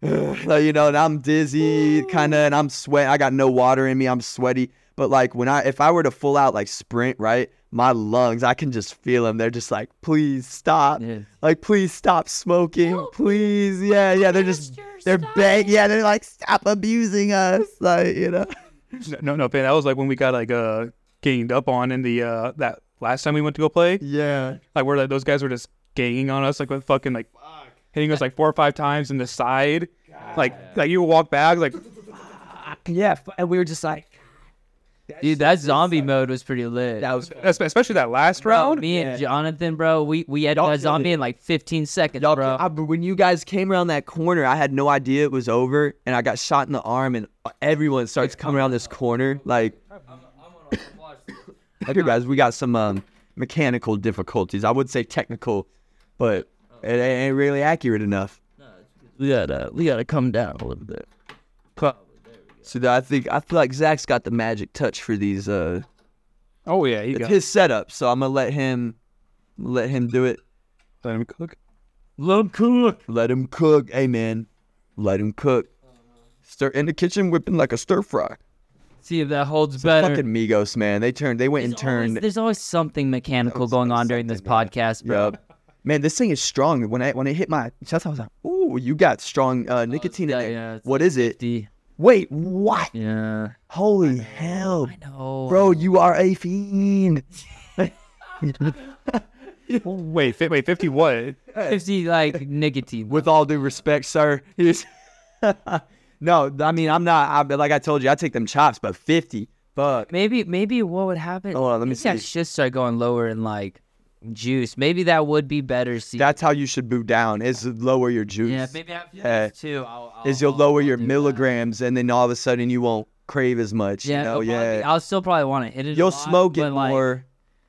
and I'm dizzy, kind of, and I'm sweating. I got no water in me. I'm sweaty. But like if I were to full out like sprint, right? My lungs, I can just feel them. They're just like, please stop. Yeah. Like, please stop smoking. No, please. Yeah. They're bang. Yeah, they're like, stop abusing us. Like, No, Ben. That was like when we got like ganged up on in the that last time we went to go play. Yeah. Like where like, those guys were just ganging on us, like with fucking like hitting us like 4 or 5 times in the side. God. Like you walk back like. Yeah, and we were just like. Dude, that zombie mode was pretty lit. That was Especially that last Bro, round. me and Jonathan, bro, we had Y'all that zombie killed it. in like 15 seconds, y'all. bro. But when you guys came around that corner, I had no idea it was over, and I got shot in the arm, and everyone starts coming around this corner. Like, okay, guys, we got some mechanical difficulties. I would say technical, but it ain't really accurate enough. We gotta come down a little bit. So I feel like Zach's got the magic touch for these. Oh yeah, he It's got his setup, so I'm gonna let him do it. let him cook. Let him cook. Let him cook. Hey man, let him cook. Stir in the kitchen, whipping like a stir fry. See if that holds better. Fucking Migos, man. They went and turned. There's always something mechanical going on during this podcast, bro. Yup. Man, this thing is strong. When it hit my chest, I was like, "Ooh, you got strong nicotine in there." Yeah, it's What is it? 50. Wait, what? Yeah. Holy hell, I know. bro! You are a fiend. Wait, 50 what? 50 like nicotine. With all due respect, sir. No, I mean I'm not. Like I told you, I take them chops, but 50. Fuck. Maybe what would happen? Hold on, let me Maybe I see. should start going lower in like juice. Maybe that would be better. See, That's how you should boot down. Is lower your juice. yeah. Maybe I have Yeah. juice too. Is you'll lower your do that. milligrams, and then all of a sudden you won't crave as much. Yeah, you know? it'll probably be- Yeah. I'll still probably want to hit it. a You'll lot, smoke it but, like, more,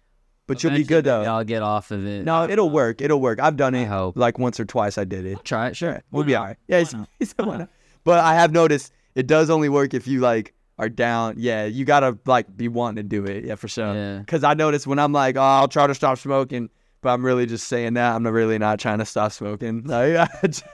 but you'll be eventually good maybe though. I'll get off of it. No, it'll work. It'll work. I've done I it hope. like once or twice. I did it. Try it. Sure. We'll be all right. Yeah, Why not? why not? But I have noticed it does only work if you like are down. Yeah, you gotta like be wanting to do it. Yeah, for sure. Yeah. Because I noticed when I'm like, oh, I'll try to stop smoking, but I'm really just saying that. I'm really not trying to stop smoking. Like,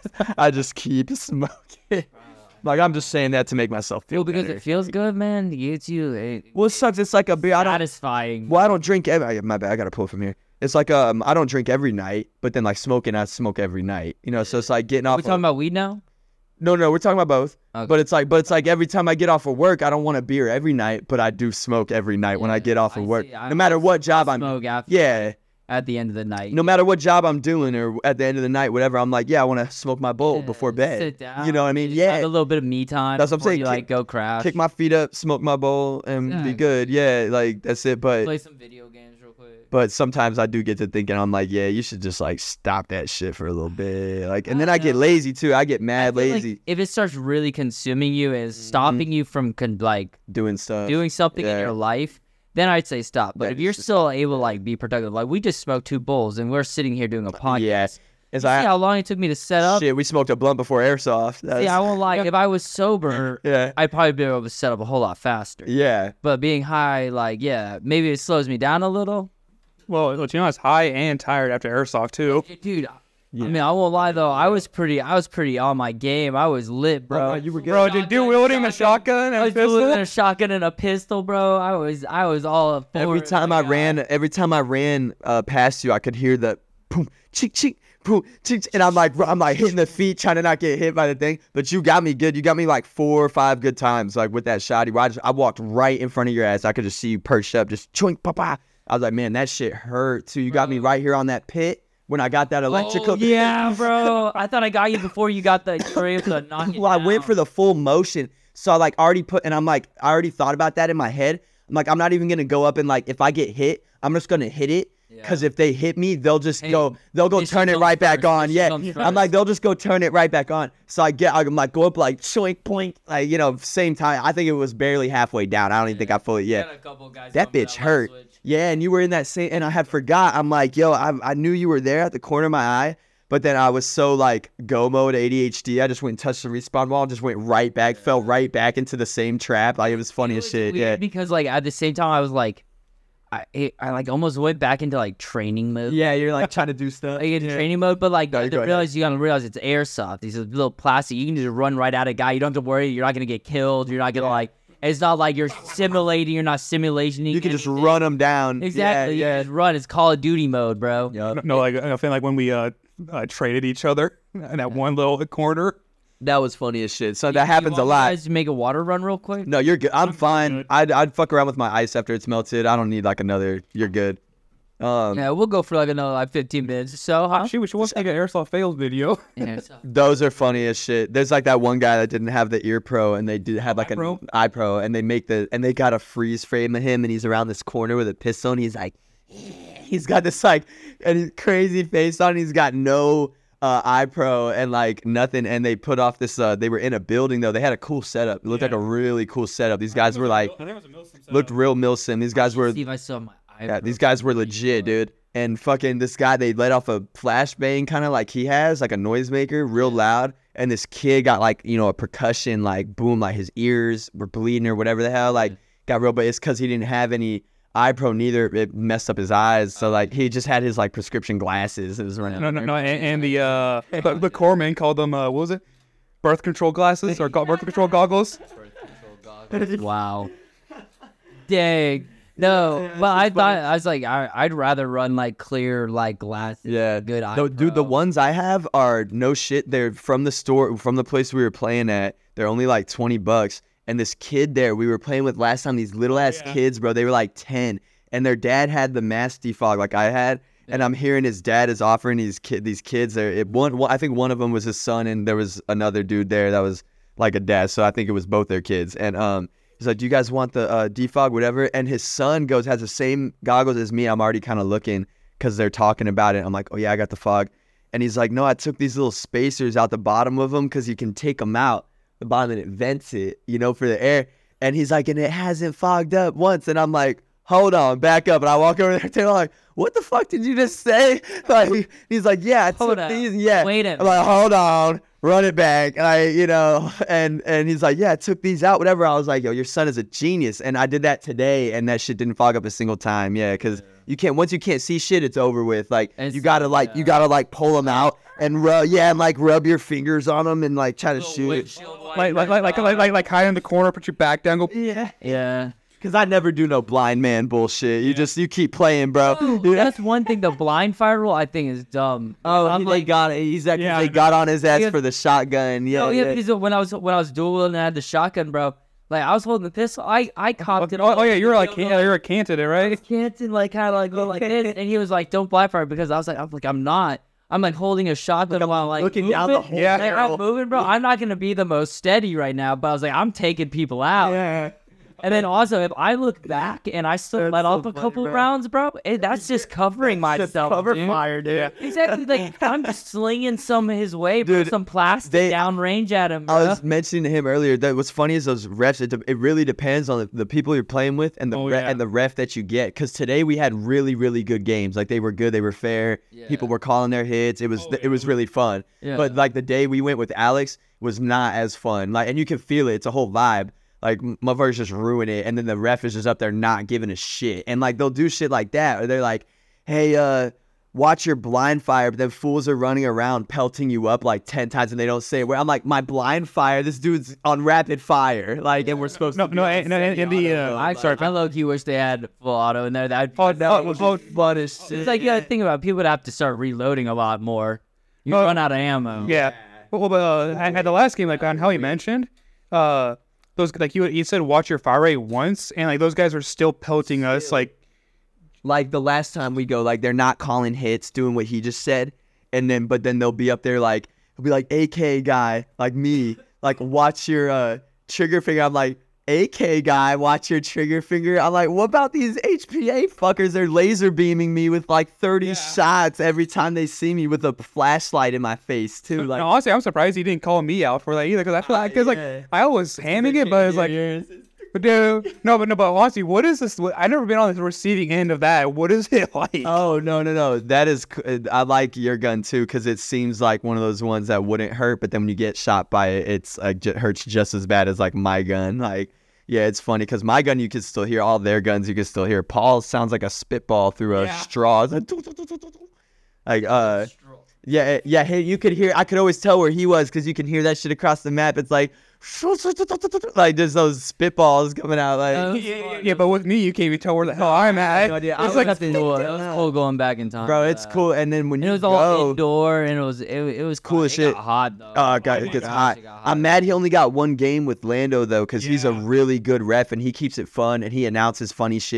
I just keep smoking. Like I'm just saying that to make myself feel Because better. it feels good, man. It gets you. Well, it sucks. It's like a beer. I don't. Satisfying. Well, I don't drink every. My bad. I gotta pull it from here. It's like I don't drink every night, but then like smoking, I smoke every night. You know, so it's like getting off. We talking about weed now? No, we're talking about both. Okay. But it's like every time I get off of work, I don't want a beer every night, but I do smoke every night when I get off of work. No matter what job I'm. Smoke after. Yeah. At the end of the night. No matter what job I'm doing or at the end of the night, whatever, I'm like, yeah, I want to smoke my bowl before bed. Sit down. You know what I mean? Just Yeah. Have a little bit of me time. That's what I'm before saying. You like go crash. Kick my feet up, smoke my bowl, and be Yeah. good. Yeah, like that's it. But Play some video games real quick. But sometimes I do get to thinking, I'm like, yeah, you should just like stop that shit for a little bit. Like, and then I get lazy too. I get mad I feel like lazy if it starts really consuming you and stopping you from like doing stuff. doing something in Yeah. your life, then I'd say stop. But Yeah, if you're it's just- still able to like be productive, like we just smoked 2 bowls and we're sitting here doing a podcast. Yeah. You As see I how long it took me to set up? shit, we smoked a blunt before airsoft. See, That's- I won't lie. If I was sober, yeah, I'd probably be able to set up a whole lot faster. yeah. But being high, like, yeah, maybe it slows me down a little. Well, you know, I was high and tired after airsoft too. Dude, I mean, I won't lie though. I was pretty on my game. I was lit, bro. You were good. Bro, did you wielding a shotgun I and was a wielding pistol? a shotgun and a pistol, bro. I was all for Every it, time like, every time I ran past you, I could hear the boom, cheek, cheek, boom, cheek, and I'm like hitting the feet, trying to not get hit by the thing. But you got me good. You got me like 4 or 5 good times, like with that shotty. Where I walked right in front of your ass. I could just see you perched up, just choink, papa. I was like, man, that shit hurt too. You got me right here on that pit when I got that electrical. Oh, yeah, bro. I thought I got you before you got the. You were able to knock it Well, I went down. for the full motion. So I like already and I'm like, I already thought about that in my head. I'm like, I'm not even going to go up and like, if I get hit, I'm just going to hit it. Because if they hit me, they'll just they'll go mission turn it comes right back first. on. Mission Yeah. comes I'm like, first. they'll just go turn it right back on. So I'm like, go up like, choink, poink. Like, you know, same time. I think it was barely halfway down. I don't even think I fully, Got a couple guys That coming bitch down hurt. light switch. Yeah, and you were in that same, and I had forgot. I'm like, yo, I knew you were there at the corner of my eye, but then I was so like go mode ADHD. I just went and touched the respawn wall, just went right back, fell right back into the same trap. Like it was funny It as was shit. weird Yeah, because like at the same time I was like, I like almost went back into like training mode. yeah, you're like trying to do stuff. Like into training mode, but like No, you go ahead. gotta realize it's airsoft. These are little plastic. You can just run right at a guy. You don't have to worry. You're not gonna get killed. You're not gonna like. It's not like you're simulating. You're not simulationing. You can just anything. run them down. Exactly. Yeah, You just run. It's Call of Duty mode, bro. No, like I feel like when we traded each other in that one little corner. that was funny as shit. So that happens a lot. Guys, make a water run real quick. No, you're good. I'm fine. I'd fuck around with my ice after it's melted. I don't need like another. You're good. Yeah, we'll go for like another 15 minutes or so. Huh? We should watch like an airsoft fails video. Yeah, Those are funny as shit. There's like that one guy that didn't have the ear pro, and they did have like an eye pro, and they got a freeze frame of him, and he's around this corner with a pistol, and he's like, he's got this like and his crazy face on. He's got no eye pro and like nothing, and they put off this. They were in a building though. They had a cool setup. It looked like a really cool setup. These guys were like looked real Milsim. These guys were. Steve, I saw my eye. Yeah, these guys were legit, dude. And fucking this guy, they let off a flashbang kind of like he has, like a noisemaker, real loud. And this kid got like, you know, a percussion, like boom, like his ears were bleeding or whatever the hell, like got real. But it's because he didn't have any eye pro neither. It messed up his eyes. So like he just had his like prescription glasses. It was around. No. And the corpsman called them, what was it? Birth control glasses or birth control goggles? Wow. Dang. No, but I thought I was like I'd rather run like clear like glasses. Yeah, good eye. No, dude, the ones I have are no shit. They're from the store, from the place we were playing at. They're only like $20. And this kid there we were playing with last time, these little ass kids, bro. They were like 10, and their dad had the mass defog like I had. And I'm hearing his dad is offering these kids there. I think one of them was his son, and there was another dude there that was like a dad. So I think it was both their kids. And he's like, do you guys want the defog, whatever? And his son has the same goggles as me. I'm already kind of looking because they're talking about it. I'm like, oh, yeah, I got the fog. And he's like, no, I took these little spacers out the bottom of them because you can take them out the bottom and it vents it, you know, for the air. And he's like, and it hasn't fogged up once. And I'm like, hold on, back up. And I walk over there and I'm like, what the fuck did you just say? Like, he's like, yeah, I took these. Yeah. Wait a minute. I'm like, hold on. Run it back. And he's like, yeah, I took these out, whatever. I was like, yo, your son is a genius. And I did that today, and that shit didn't fog up a single time. Yeah, because once you can't see shit, it's over with. Like, you gotta pull them out and rub your fingers on them and like try to shoot. Like hide in the corner, put your back down, go. Yeah. Because I never do no blind man bullshit. You keep playing, bro. That's one thing. The blind fire rule, I think, is dumb. They got it. They got on his ass for the shotgun. Yeah. Because when I was dueling and I had the shotgun, bro, like I was holding the pistol. I cocked it. Oh yeah, you're a canted it, right? Canted, like kind of like go like this, and he was like, "Don't blind fire," because I was like, I'm not. I'm like holding a shotgun while like looking down the hole. Yeah, I'm moving, bro. I'm not gonna be the most steady right now, but I was like, I'm taking people out. Yeah. And then also, if I look back and I still let off a couple rounds, bro, that's just covering myself. Cover dude. fire, dude. Yeah. Exactly. Like I'm just slinging some his way, bro, some plastic downrange at him. Bro. I was mentioning to him earlier that what's funny is those refs. It really depends on the people you're playing with and the ref that you get. Because today we had really, really good games. Like they were good, they were fair. Yeah. People were calling their hits. It was really fun. Yeah. But like the day we went with Alex was not as fun. Like, and you can feel it. It's a whole vibe. Like, motherfuckers just ruin it, and then the ref is just up there not giving a shit. And, like, they'll do shit like that. Or they're like, hey, watch your blind fire, but then fools are running around pelting you up, like, 10 times, and they don't say where. I'm like, my blind fire? This dude's on rapid fire. Like, and we're supposed to... I low-key wish they had full auto in there. It was fun as shit. It's like, you gotta think about it. People would have to start reloading a lot more. You run out of ammo. Yeah. Well, I had the last game, like, on how he mentioned, those like you said, watch your fire rate once, and like those guys are still pelting us like the last time we go, like they're not calling hits, doing what he just said, but then they'll be up there like he'll be like AK guy, like me, like watch your trigger finger. I'm like AK guy, watch your trigger finger. I'm like, what about these HPA fuckers? They're laser beaming me with like 30 shots every time they see me with a flashlight in my face too. Like, no, honestly, I'm surprised he didn't call me out for that either, because I feel like I was hamming it, but it's like, but dude, but honestly, what is this? I've never been on the receiving end of that. What is it like? Oh no, that is. I like your gun too, because it seems like one of those ones that wouldn't hurt, but then when you get shot by it, it's like hurts just as bad as like my gun. Like. Yeah, it's funny because my gun you can still hear. All their guns you can still hear. Paul sounds like a spitball through a straw. Like hey, you could hear. I could always tell where he was because you can hear that shit across the map. It's like there's those spitballs coming out. Like but with me you can't even tell where the hell I'm at. No idea. It's like it was cool going back in time, bro. It's cool. And then when it was all indoor and it was cool as shit. Got hot though. Oh god, it gets hot. I'm mad he only got one game with Lando though, because he's a really good ref and he keeps it fun and he announces funny shit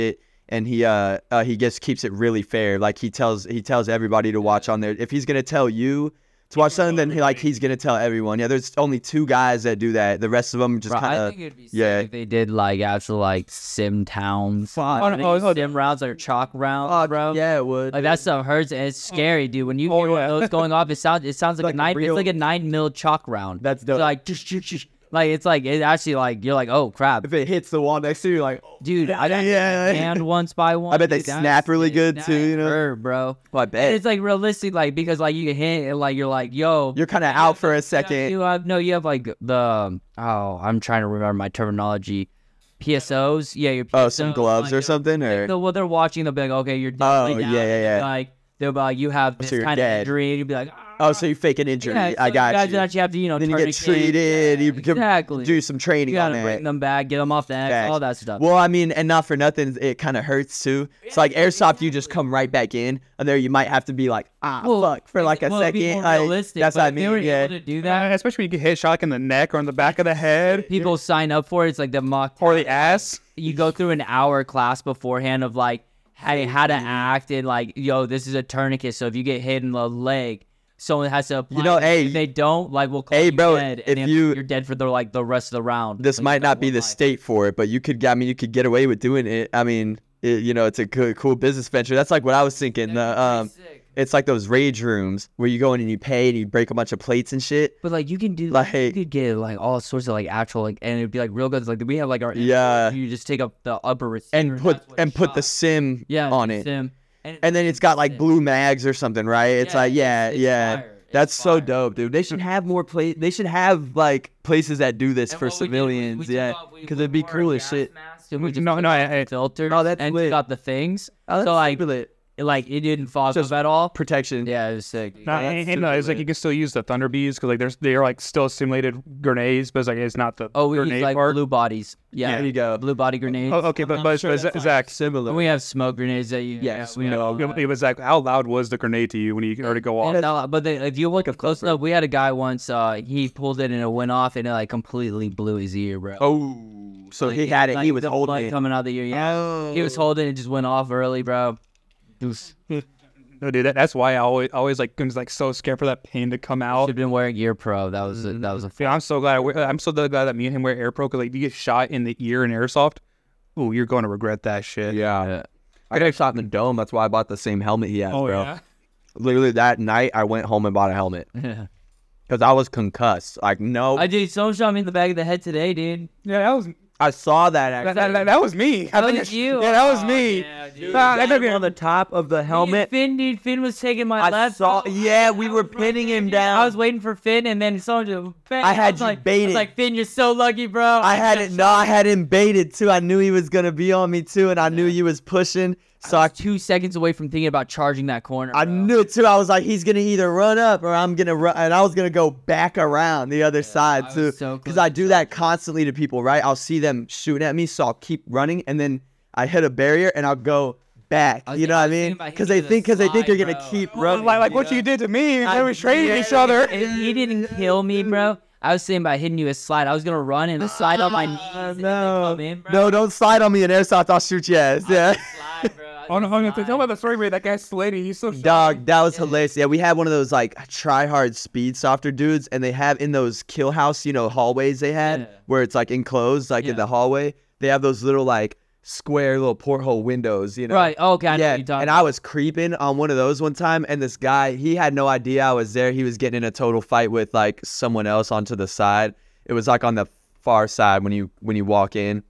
and he just keeps it really fair. Like he tells everybody to watch on there. If he's gonna tell you to watch something, then he's gonna tell everyone. Yeah, there's only 2 guys that do that. The rest of them just kind I of think it'd be sick if they did like actual like sim towns, sim rounds or chalk rounds, bro. Yeah, it would. Like that stuff hurts and it's scary, dude. When you hear those going off, it sounds like a 9. It's like a 9 mil chalk round. That's dope. So like it's like it actually like you're like, oh crap. If it hits the wall next to you, you're like, dude, I got canned once by one. I bet they dude, snap really good too, you know. Hurt, bro. Well, I bet. And it's like realistic, like because like you get hit and like you're like, yo, you're kind of out for a second. You have like the I'm trying to remember my terminology. PSOs, yeah, your PSOs, some gloves or something, or well, they're watching. They'll be like, okay, you're dead. Yeah. Like they'll be like, you have this so kind of injury, and you'll be like, oh, so you fake an injury. Yeah, I got you. Guys actually have to, then you get treated. You exactly. Do some training you on gotta it. bring them back, get them off the X, all that stuff. Well, I mean, and not for nothing, it kind of hurts too. It's like airsoft, you just come right back in, and there you might have to be like, fuck, for like a second. Realistic, that's what I mean. They were able to do that, especially when you get hit shot like in the neck or in the back of the head. People sign up for it. It's like the mock or the ass. You go through an hour class beforehand of like, hey, how to act and like, yo, this is a tourniquet. So if you get hit in the leg, someone has to apply. If they don't, like, we'll call you dead. And if you're dead for the rest of the round. This might not be the state for it, but you could get away with doing it. I mean, it's a good, cool business venture. That's like what I was thinking. It's like those rage rooms where you go in and you pay and you break a bunch of plates and shit. But like you can do, like, you could get like all sorts of like actual and it'd be like real good. Like we have like our you just take up the upper receiver and put the sim on it. Sim. And then it's got like blue mags or something, right? It's like that's so dope, dude. They should have more They should have like places that do this for civilians, because it'd be cool as shit. I filtered. Oh, that's and lit. Got the things. Oh, that's so like lit. Like it didn't fog up at all. Protection. Yeah, it was sick. No, it's like you can still use the Thunder Bees because like they're like still simulated grenades, but it's like it's not the we use grenade like part. blue bodies. Yeah, there you go. Blue body grenades. Oh, okay, but Zach, similar. We have smoke grenades that you. Yes, we know. It was like, how loud was the grenade to you when you heard it go off? But if you look close enough, we had a guy once. He pulled it and it went off and it like completely blew his ear, bro. Oh, so he had it. Like, he was the holding blood it. coming out of the ear. Yeah, he was holding it. Just went off early, bro. No, dude, that's why I always like was like so scared for that pain to come out. Should have been wearing ear pro. That was a. Yeah, I'm so glad. I'm so glad that me and him wear air pro because like you get shot in the ear in airsoft. Ooh, you're going to regret that shit. Yeah. I got shot in the dome. That's why I bought the same helmet he has, bro. Yeah? Literally that night, I went home and bought a helmet because I was concussed. Like I did. Someone shot me in the back of the head today, dude. Yeah, that was. I saw that actually. That was me. That was you. Yeah, that was me. Yeah, dude. On the top of the helmet. Finn was taking my left. Yeah, we were pinning him down. I was waiting for Finn, and then someone just. I had you baited. I was like, Finn, you're so lucky, bro. I had him baited too. I knew he was gonna be on me too, and I knew he was pushing. So I was 2 seconds away from thinking about charging that corner. I knew it too. I was like, he's gonna either run up or I'm gonna run, and I was gonna go back around the other side too, because I do that constantly to people. Right? I'll see them shooting at me, so I'll keep running, and then I hit a barrier and I'll go back. You know what I mean? Because they think you're gonna keep running. Like what you did to me. They were trading each other. He didn't kill me, bro. I was saying by hitting you a slide. I was gonna run and slide on my knees. No, don't slide on me in airsoft. I'll shoot your ass. Yeah. Oh no! Tell about the story where that guy slayed. He's so dog. That was hilarious. Yeah, we had one of those like try hard speed softer dudes, and they have in those kill house, hallways they had where it's like enclosed, like in the hallway. They have those little like square little porthole windows, Right. Okay. I know what you're talking and I was creeping on one of those one time, and this guy, he had no idea I was there. He was getting in a total fight with like someone else onto the side. It was like on the far side when you walk in.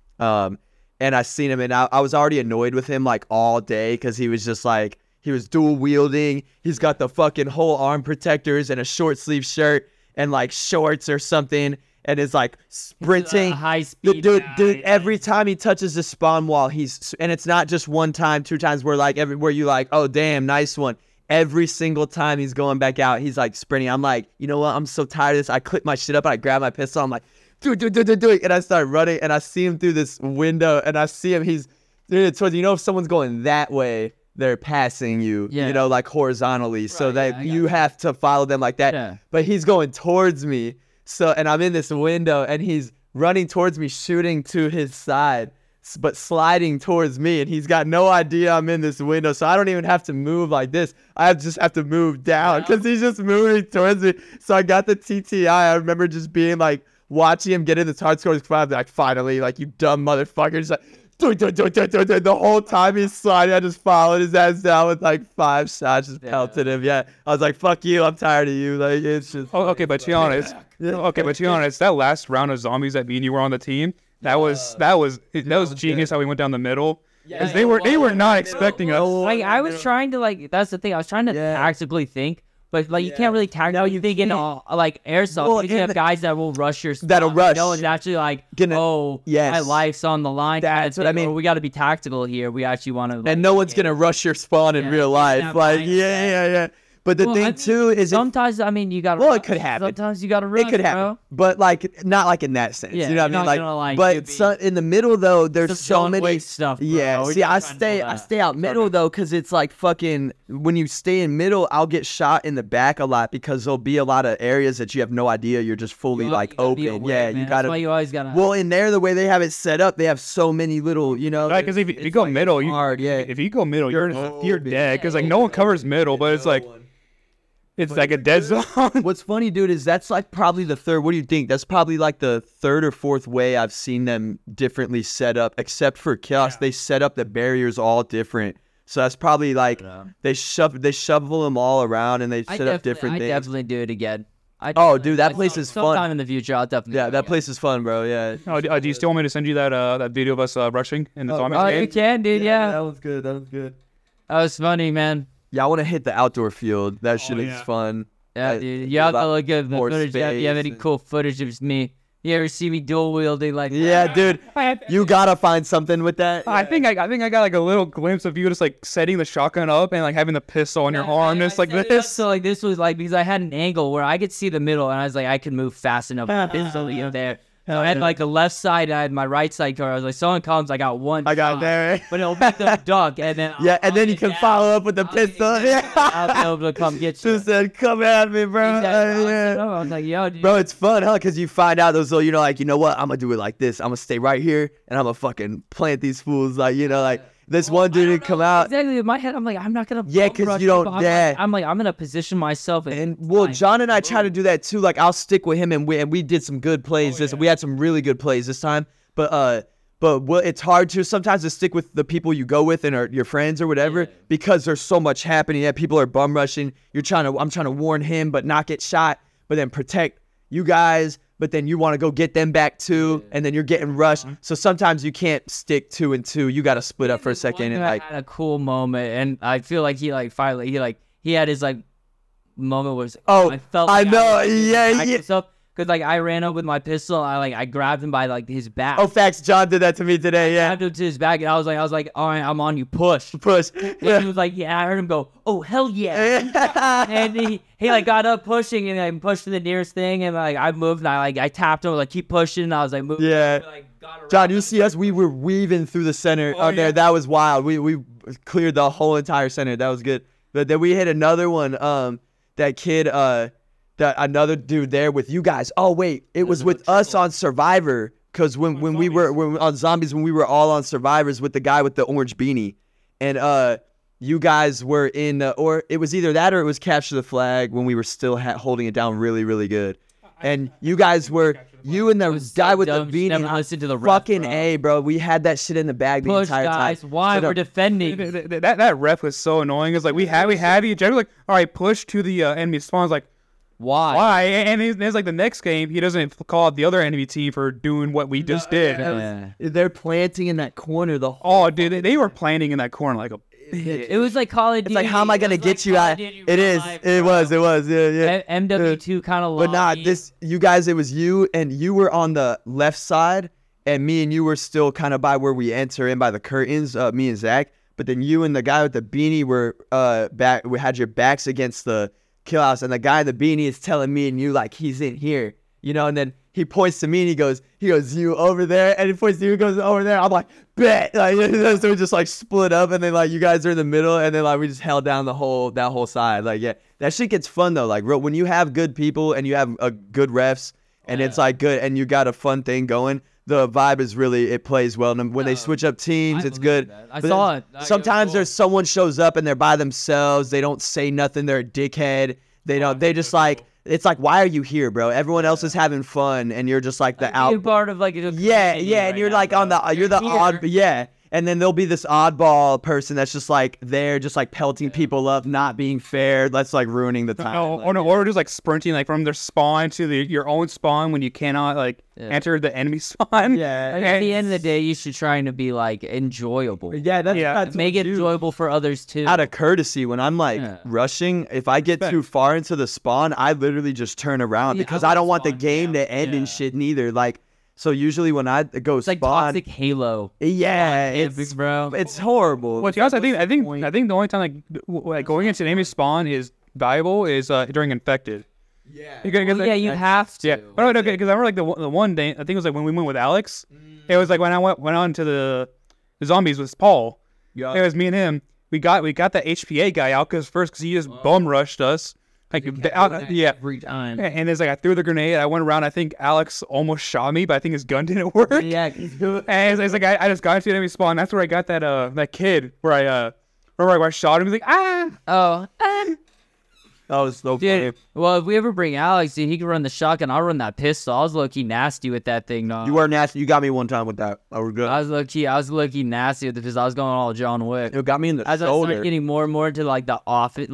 And I seen him, and I was already annoyed with him like all day because he was just like, he was dual wielding. He's got the fucking whole arm protectors and a short sleeve shirt and like shorts or something, and is like sprinting. High speed. Dude, every time he touches the spawn wall, and it's not just 1 time, 2 times where you like, oh damn, nice one. Every single time he's going back out, he's like sprinting. I'm like, you know what? I'm so tired of this. I clip my shit up and I grab my pistol. I'm like, do it. And I start running, and I see him through this window, and I see him. He's towards, if someone's going that way, they're passing you, like horizontally. Right, so that you have to follow them like that. Yeah. But he's going towards me. So, and I'm in this window, and he's running towards me, shooting to his side. but sliding towards me, and he's got no idea I'm in this window, so I don't even have to move like this. I just have to move down because he's just moving towards me. So I got the TTI. I remember just being like watching him get in this hard scores 5, like finally, like you dumb motherfucker. Just like the whole time he's sliding, I just followed his ass down with like 5 shots, just pelted him. Yeah, I was like, "Fuck you, I'm tired of you." Like it's just. Oh, okay, but to be honest, that last round of zombies that me and you were on the team, that was genius how we went down the middle. Because they were not expecting us. Like I was trying to like. That's the thing. I was trying to tactically think. But like you can't really tactically think in like airsoft. Well, you have guys that will rush your spot. That'll rush. No one's actually like, my life's on the line. That's what I mean. We got to be tactical here. We actually want to. And no one's gonna rush your spawn in real life. Like yeah. But the thing too is sometimes you gotta. Well, it could happen. Sometimes you gotta rush. It could happen, bro. but like not like in that sense. Yeah, you know what I mean? But in the middle though, there's so many stuff. Bro. Yeah. See, I stay out middle though, because it's like fucking when you stay in middle, I'll get shot in the back a lot because there'll be a lot of areas that you have no idea. You're just fully open. Aware, you gotta. That's why you always gotta. Well, in there, the way they have it set up, they have so many little, Right, because if you go middle, if you go middle, you're dead. Because like no one covers middle, but it's like. It's like a dead zone. What's funny, dude, is that's like probably the third. What do you think? That's probably like the third or fourth way I've seen them differently set up, except for Chaos. They set up the barriers all different. So that's probably like they shovel them all around and they set up different things. I definitely do it again. Dude, that place is fun. Sometime in the future, I'll definitely. Yeah, that place is fun, bro. Yeah. Oh, do you still want me to send you that video of us rushing in the zombie game? You can, dude. Yeah. That was good. That was funny, man. Yeah, I want to hit the outdoor field. That shit is fun. Yeah, dude. You have to look at the footage. You have any cool footage of me? You ever see me dual wielding like? Yeah, dude. You gotta find something with that. I think I got like a little glimpse of you just like setting the shotgun up and like having the pistol on your arm, just like this. So like this was like because I had an angle where I could see the middle and I was like I could move fast enough. There. So I had like the left side, I had my right side covered. I was like, someone comes, I got one. I got there. But it'll make them duck, and then and then you can follow up with the pistol. I'll be able to come get you. Just said, come at me, bro. I was like, yo, dude. Bro, it's fun, huh? Because you find out those little, like, you know what? I'm gonna do it like this. I'm gonna stay right here, and I'm gonna fucking plant these fools, like, like. This one dude didn't come out. Exactly. In my head, I'm like, I'm not going to. Yeah, because you don't. I'm like, I'm going to position myself. And well, John and I try to do that too. Like, I'll stick with him, and we did some good plays. We had some really good plays this time. But it's hard to sometimes to stick with the people you go with and are your friends or whatever because there's so much happening. Yeah, people are bum rushing. I'm trying to warn him, but not get shot, but then protect you guys. But then you want to go get them back too, and then you're getting rushed. So sometimes you can't stick 2 and 2. You got to split up for a second. And like, I had a cool moment, and I feel like he finally he had his moment where I felt like I know, because like I ran up with my pistol, I grabbed him by his back. Oh, facts, John did that to me today. Yeah, I grabbed him to his back, and I was like, all right, I'm on you, push. And he was like, yeah, I heard him go, oh hell yeah, and he got up pushing and pushed to the nearest thing, and I moved, and I tapped him, keep pushing, and I was moving. Yeah, John, you see us? We were weaving through the center there. That was wild. We cleared the whole entire center. That was good. But then we hit another one. That kid, another dude there with you guys. Oh wait, it was with us on Survivor. Cause when we were on Zombies, when we were all on Survivors with the guy with the orange beanie, and you guys were in, or it was either that or it was Capture the Flag when we were still holding it down really, really good. And you guys were, you and the guy with the beanie. Never listened to the fucking ref, bro. We had that shit in the bag the entire guys, time. Why we're defending? That ref was so annoying. It's like we have you. Generally, like, all right, push to the enemy spawns. Like, why? And it's like the next game, he doesn't call out the other enemy team for doing what we just did. They're planting in that corner the whole. Oh, dude, they were planting in that corner like a. It was like Call of Duty. It's like, how am I gonna get you out? It was. Yeah. MW2 kind of. But not this. You guys, it was you, and you were on the left side, and me and you were still kind of by where we enter in by the curtains. Me and Zach. But then you and the guy with the beanie were back. We had your backs against the kill house, and the guy in the beanie is telling me and you like he's in here, and then he points to me and he goes, you over there, and he points to you and goes over there. I'm like, bet. So we just split up, and then you guys are in the middle, and then we just held down that whole side. That shit gets fun though. Real, when you have good people and you have good refs, and it's good, and you got a fun thing going. the vibe is really, it plays well. And when they switch up teams, it's good. I But saw then it. Sometimes there's someone shows up and they're by themselves. They don't say nothing. They're a dickhead. They just like, it's like, why are you here, bro? Everyone else is having fun, and you're just like the You're out. part of like a Yeah, yeah, and you're like on the, you're the odd, yeah. And then there'll be this oddball person that's just like there, just like pelting people up, not being fair. That's like ruining the time. Or just like sprinting like from their spawn to your own spawn when you cannot like enter the enemy spawn. Yeah. At the end of the day, you should try to be like enjoyable. Yeah, that's Make it enjoyable for others too. Out of courtesy, when I'm like rushing, if I get too far into the spawn, I literally just turn around because I don't want the game to end and shit neither. Like, so usually when I go It's like spawn, toxic Halo. yeah, It's bro. it's horrible. Well, to be honest, I think the only time like going into an enemy spawn is valuable is during infected. Yeah. Yeah, you have to. Yeah. But no, because I remember like the one day, I think it was like when we went with Alex. It was like when I went on to the zombies with Paul. Yeah. It was me and him. We got the HPA guy out because he just bum rushed us. Like yeah, every time. And it's like I threw the grenade. I went around. I think Alex almost shot me, but I think his gun didn't work. Yeah. And it's like I just got into the enemy spawn. That's where I got that kid where I remember where I shot him. He's like Oh. That was so funny. Dude, well, if we ever bring Alex, dude, he can run the shotgun. I'll run that pistol. I was low-key nasty with that thing, dog. You were nasty. You got me one time with that. I was good. I was low-key nasty with the pistol. I was going all John Wick. It got me in the As I shoulder. started getting more and more into like the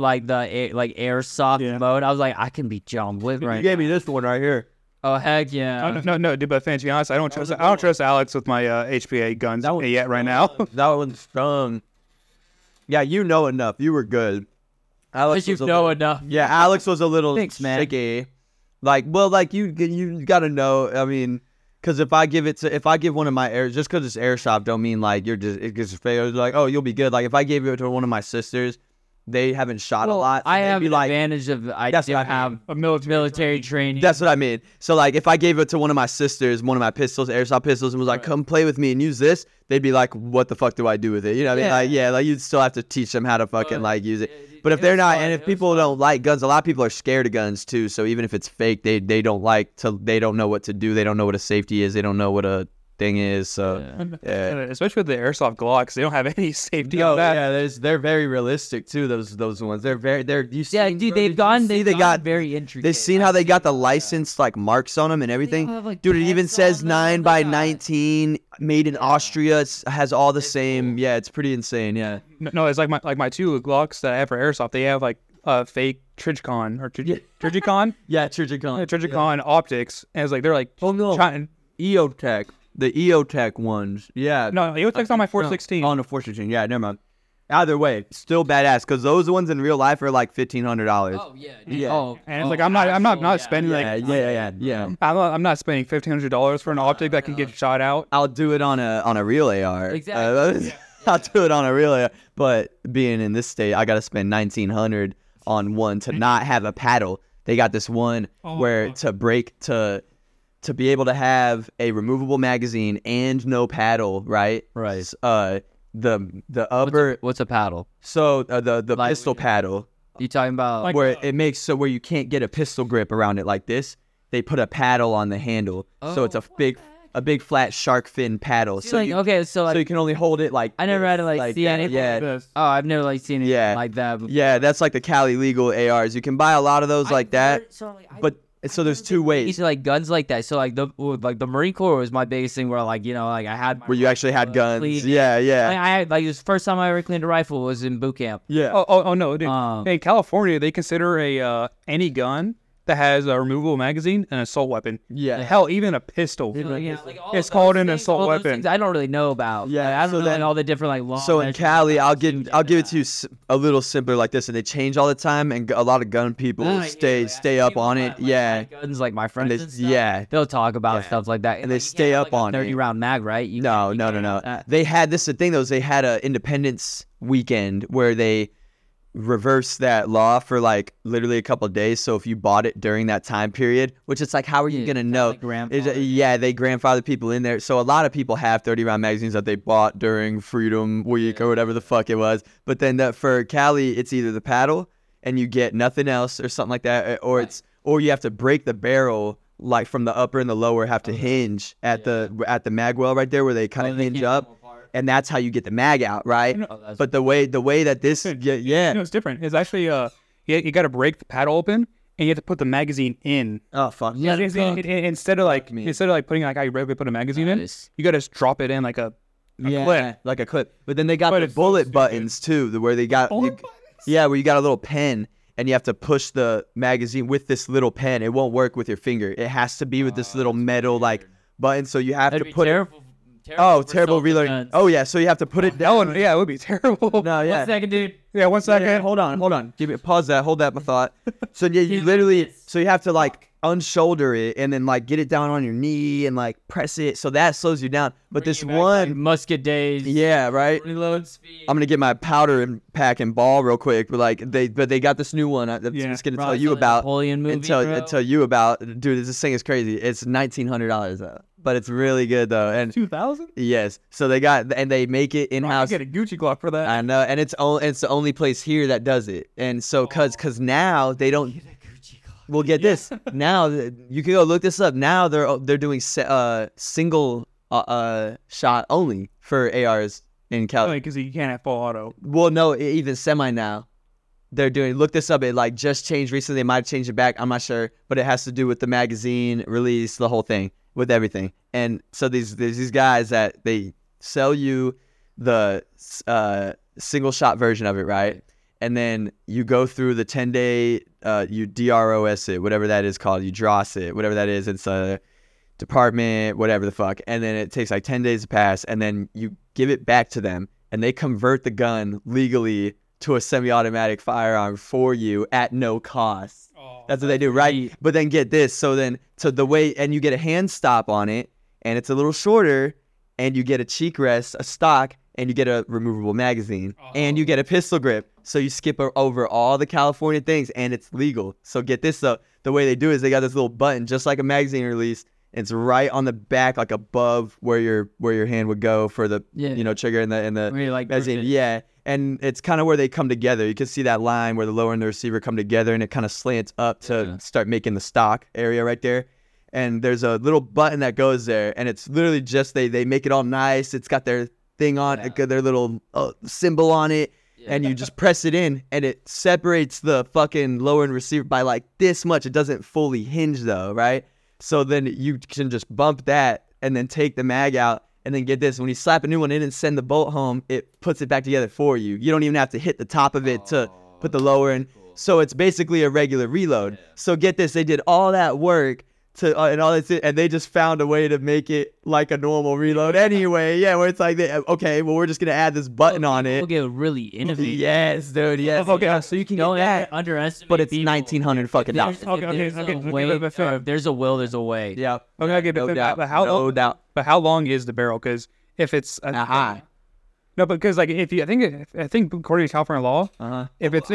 airsoft mode, I was like, I can be John Wick right You gave me this one right here. Oh heck yeah! No, dude. But to be honest, I don't trust Alex with my HPA guns yet right now. That one's strong. Yeah, you know enough. You were good. Alex you was a know little- enough. Yeah, Alex was a little Thanks, man. shaky. Like, well, like you gotta know. I mean, because if I give one of my just because it's airsoft, don't mean like you're just it gets failed. Like, oh, you'll be good. Like if I gave it to one of my sisters, they haven't shot a lot. So I they'd have be an like, advantage of I That's do what I have A military training. That's what I mean. So like if I gave it to one of my sisters, one of my pistols, airsoft pistols, and was like, come play with me and use this, they'd be like, what the fuck do I do with it? You know what I mean? Like you'd still have to teach them how to fucking like use it. But if they're not, and if people don't like guns, a lot of people are scared of guns too. So even if it's fake, they don't know what to do. They don't know what a safety is. They don't know what a thing is. So yeah. Especially with the airsoft Glocks, they don't have any safety Oh on that. yeah, they're very realistic too. Those ones, they're you see, Yeah, dude, they've gotten very intricate. They've seen how they got the license like marks on them and everything. have, like, Dude, it even tags says on them. 9x19, made in Austria. It has all the same. Yeah, it's pretty insane. Yeah. No, it's like my two Glocks that I have for airsoft. They have like fake Trigicon or Trigicon. Yeah, Trigicon. Trigicon optics, and it's like they're like trying. EOTech, the EOTech ones. Yeah. No, EOTech's on my 416. On the 416. Yeah, never mind. Either way, still badass because those ones in real life are like $1,500. Oh yeah. Yeah. Oh, And it's like I'm not spending yeah. I'm not spending $1,500 for an optic that can get shot out. I'll do it on a real AR. Exactly. I'll do it on a real AR. But being in this state, I got to spend $1,900 on one to not have a paddle. They got this one where to be able to have a removable magazine and no paddle, right? Right. The upper What's a paddle? so the pistol paddle You talking about? where it makes so where you can't get a pistol grip around it like this. They put a paddle on the handle, so it's a big flat shark fin paddle. So like, you, okay, so like so you can only hold it like I never had to this, like see anything. Yeah, Oh, I've never like seen anything Yeah. like that. Before. yeah, that's like the Cali legal ARs. You can buy a lot of those like that, but so there's two ways Used to like guns like that. So like the Marine Corps was my biggest thing where like like I had where you actually had guns. clean- Yeah, yeah, I had like it was the first time I ever cleaned a rifle was in boot camp. yeah. Oh no, dude. Um, In California, they consider any gun that has a removable magazine an assault weapon. Yeah. Hell, even a pistol. Yeah, like all It's those called an things- assault all those weapon. things I don't really know about. Yeah, Like, I don't so know then- like, all the different like law. So in measures Cali, and I'll stuff give you it get to you a little simpler like this, and they change all the time, and a lot of gun people that. stay up on it. Like, Yeah, guns like my friends. they- and stuff, yeah. they'll talk about Yeah. stuff like that, And they like, you stay can't have, up like, a on it. 30-round mag, right? You No. can't have that. They had this. The thing though is they had a Independence weekend where they reversed that law for like literally a couple of days. So if you bought it during that time period, which it's like, how are you Yeah, gonna kinda know? like grandfather. Yeah, they grandfather people in there. So a lot of people have 30-round magazines that they bought during Freedom Week or whatever the fuck it was. But then for Cali, it's either the paddle and you get nothing else or something like that, or you have to break the barrel like from the upper and the lower have to hinge at the mag well right there where they kind of hinge up, and that's how you get the mag out, right? But the way that this, it's different. It's actually you got to break the paddle open. And you have to put the magazine in. Oh fuck! Yeah, instead of like putting like how you regularly put a magazine in, you gotta just drop it in like a clip. Like a clip. But then they got the bullet buttons too, where they got where you got a little pen and you have to push the magazine with this little pen. It won't work with your finger. It has to be with this little metal like button. So you have to put terrible reloading. Oh yeah, so you have to put it down. Yeah, it would be terrible. No, yeah. 1 second, dude. Yeah, 1 second. Yeah, hold on. Pause that. Hold that thought. So yeah, you literally, so you have to like unshoulder it and then like get it down on your knee and like press it. So that slows you down. But this one, like musket days. Yeah, right. Reload speed. I'm gonna get my powder and pack and ball real quick. But like they got this new one. I'm just gonna tell you about. Napoleon movie, and tell you about. Dude, this thing is crazy. It's $1,900 though. But it's really good though. And 2,000? Yes. So they make it in house. Get a Gucci Glock for that. I know, and it's the only place here that does it. And so cause now they don't. Well, get this. Now you can go look this up. Now they're doing single shot only for ARs in California. Because you can't have full auto. Well, no, even semi now. They're doing. Look this up. It like just changed recently. They might have changed it back. I'm not sure, but it has to do with the magazine release, the whole thing. With everything. And so there's these guys that they sell you the single shot version of it, right? And then you go through the 10-day, you DROS it, whatever that is called. You DROS it, whatever that is. It's a department, whatever the fuck. And then it takes like 10 days to pass. And then you give it back to them. And they convert the gun legally to a semi-automatic firearm for you at no cost. That's what they do, right? But then get this. So the way, and you get a hand stop on it, and it's a little shorter, and you get a cheek rest, a stock, and you get a removable magazine, and you get a pistol grip. So you skip over all the California things, and it's legal. So get this though. The way they do is they got this little button, just like a magazine release. It's right on the back, like above where your hand would go for the trigger and the where you, like, magazine. Yeah. And it's kind of where they come together. You can see that line where the lower and the receiver come together, and it kind of slants up to start making the stock area right there. And there's a little button that goes there, and it's literally just they make it all nice. It's got their thing on, their little symbol on it, and you just press it in, and it separates the fucking lower and receiver by like this much. It doesn't fully hinge though, right? So then you can just bump that and then take the mag out. And then get this, when you slap a new one in and send the bolt home, it puts it back together for you. You don't even have to hit the top of it to put the lower in. So it's basically a regular reload. So get this, they did all that work and they just found a way to make it like a normal reload anyway. Yeah, where it's like, we're just going to add this button on it. People get really innovative. Yes, dude, yes. Okay, so you can get that, underestimate but it's people. $1,900 fucking dollars. If there's a will, there's a way. Yeah. Okay, no doubt. But how long is the barrel? Because if it's no, because like I think according to California law, if it's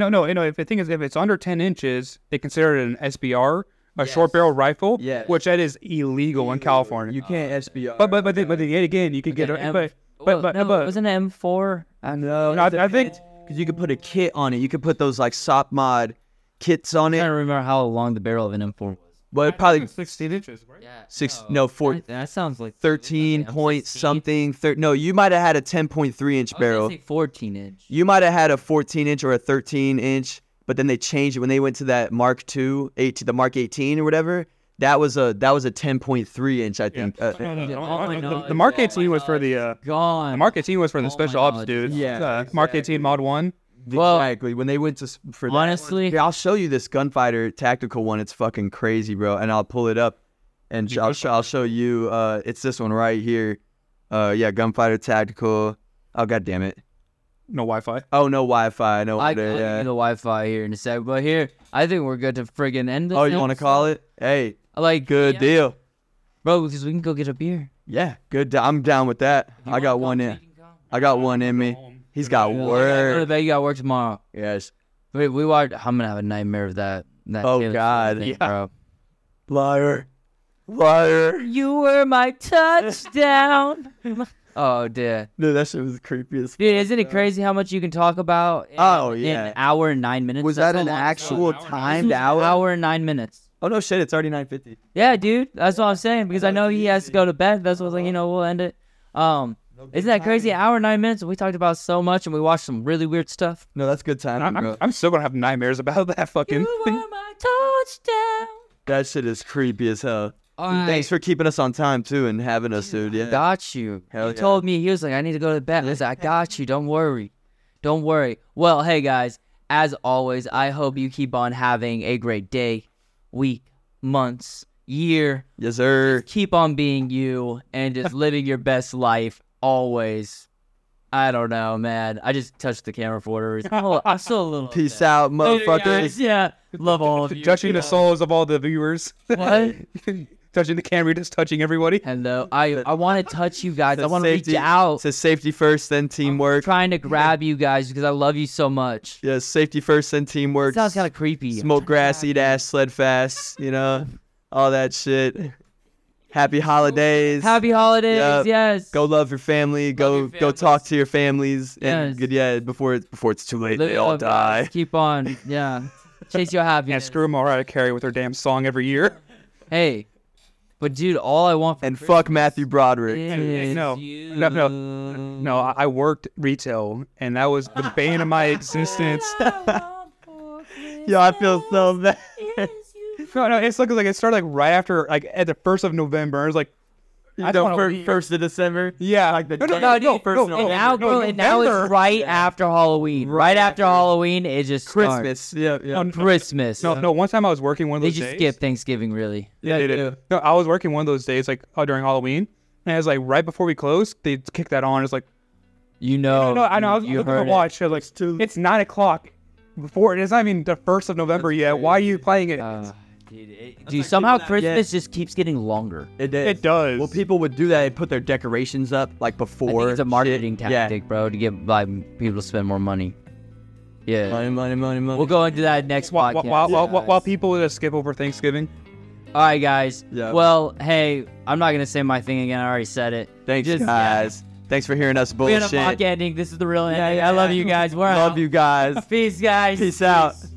under 10 inches, they consider it an SBR, a short barrel rifle, which that is illegal in California. You can't SBR. But yet again, you could get it. Wasn't it M4? I know. I think because you could put a kit on it. You could put those like SOP mod kits on it. I don't remember how long the barrel of an M4 was. Well, probably 16 inches, right? Yeah. 4. That sounds like 13 point something. No, you might have had a 10.3 inch barrel. 14 inch. You might have had a 14 inch or a 13 inch, but then they changed it when they went to that Mark II, the Mark 18 or whatever. That was a 10.3 inch, I think. The Mark 18 was for the gone. Mark 18 was for the special ops dude. Yeah, Mark 18 Mod 1. Well, exactly. When they went for that honestly, I'll show you this gunfighter tactical one. It's fucking crazy, bro. And I'll pull it up, and I'll show you. It's this one right here. Gunfighter tactical. Oh, god damn it. No Wi-Fi. Oh, no Wi-Fi. No. I can the Wi-Fi here in a sec, but here I think we're good to friggin' end this. Oh, you want to call it? Hey, good deal, bro. Because we can go get a beer. Yeah, good. I'm down with that. I got one in. I got one in me. He's got work. I bet you got work tomorrow. Yes. We watched. I'm gonna have a nightmare of that. Oh God, thing, bro. Liar. You were my touchdown. Oh, dear. Dude, that shit was the creepiest. Dude, isn't it crazy how much you can talk about in an hour and 9 minutes? Was that an actual timed hour? Hour and 9 minutes. Oh no shit! It's already 9:50. Yeah, dude. That's what I'm saying because I know he has to go to bed. That's what I was like. We'll end it. Isn't that crazy? An hour and 9 minutes. We talked about so much and we watched some really weird stuff. No, that's good time. I'm still gonna have nightmares about that fucking thing. My touchdown. That shit is creepy as hell. All right. Thanks for keeping us on time too and having us, dude. Yeah. Got you. Hell He yeah. told me, he was like, I need to go to bed. I was like, I got you. Don't worry. Don't worry. Well, hey, guys, as always, I hope you keep on having a great day, week, months, year. Yes, sir. Just keep on being you and just living your best life always. I don't know, man. I just touched the camera for whatever reason. I'm still a little Peace upset. out, Later, motherfuckers. guys. Yeah. Love all of you. Touching the souls of all the viewers. What? Touching the camera, just touching everybody. Hello. I want to touch you guys. I Says want to reach safety- out. Says safety first, then I'm teamwork. trying to grab you guys because I love you so much. Yes, safety first, then teamwork. Sounds kind of creepy. Smoke grass, eat ass, sled fast. All that shit. Happy holidays. Happy holidays. Yep. Yes. Go love your family. Go talk to your families. And Yes. yeah, before it's too late, Live they all love, die. guys. Keep on. Yeah. Chase your And happiness. screw Mariah Carey with her damn song every year. Hey. But dude, all I want for And fuck Matthew Broderick. is No, you. no, I worked retail, and that was the bane of my existence. Yo, I feel so bad. No, it's like it started like right after, like at the 1st of November. I was like, I don't wanna leave. 1st of December. Yeah, Like the no, day- No, dude, first and November. now, bro, and now November. it's right after Halloween. Right after Halloween, it just starts. Christmas. Yeah. Christmas. No, one time I was working one of They those just days. skip Thanksgiving, really. Yeah, they did. No, I was working one of those days, like during Halloween, and it was like right before we closed, they kicked that on. It's like, You know. no, I know. I was You looking at heard the watch. I was like, it's 9 o'clock. Before it's not even the 1st of November yet. Why are you playing it? Dude, somehow Christmas just keeps getting longer. It is. It does. Well, people would do that and put their decorations up like I before. think it's a marketing shit. tactic, bro, to get like people to spend more money. Yeah. Yeah. Money. We'll go into that next podcast. While people just skip over Thanksgiving. All right, guys. Yeah. Well, hey, I'm not gonna say my thing again. I already said it. Thanks, Just- guys. Thanks for hearing us We're in a bullshit. mock ending. This is the real ending. I love you guys. We're Love out. you guys. Peace, guys. Peace out.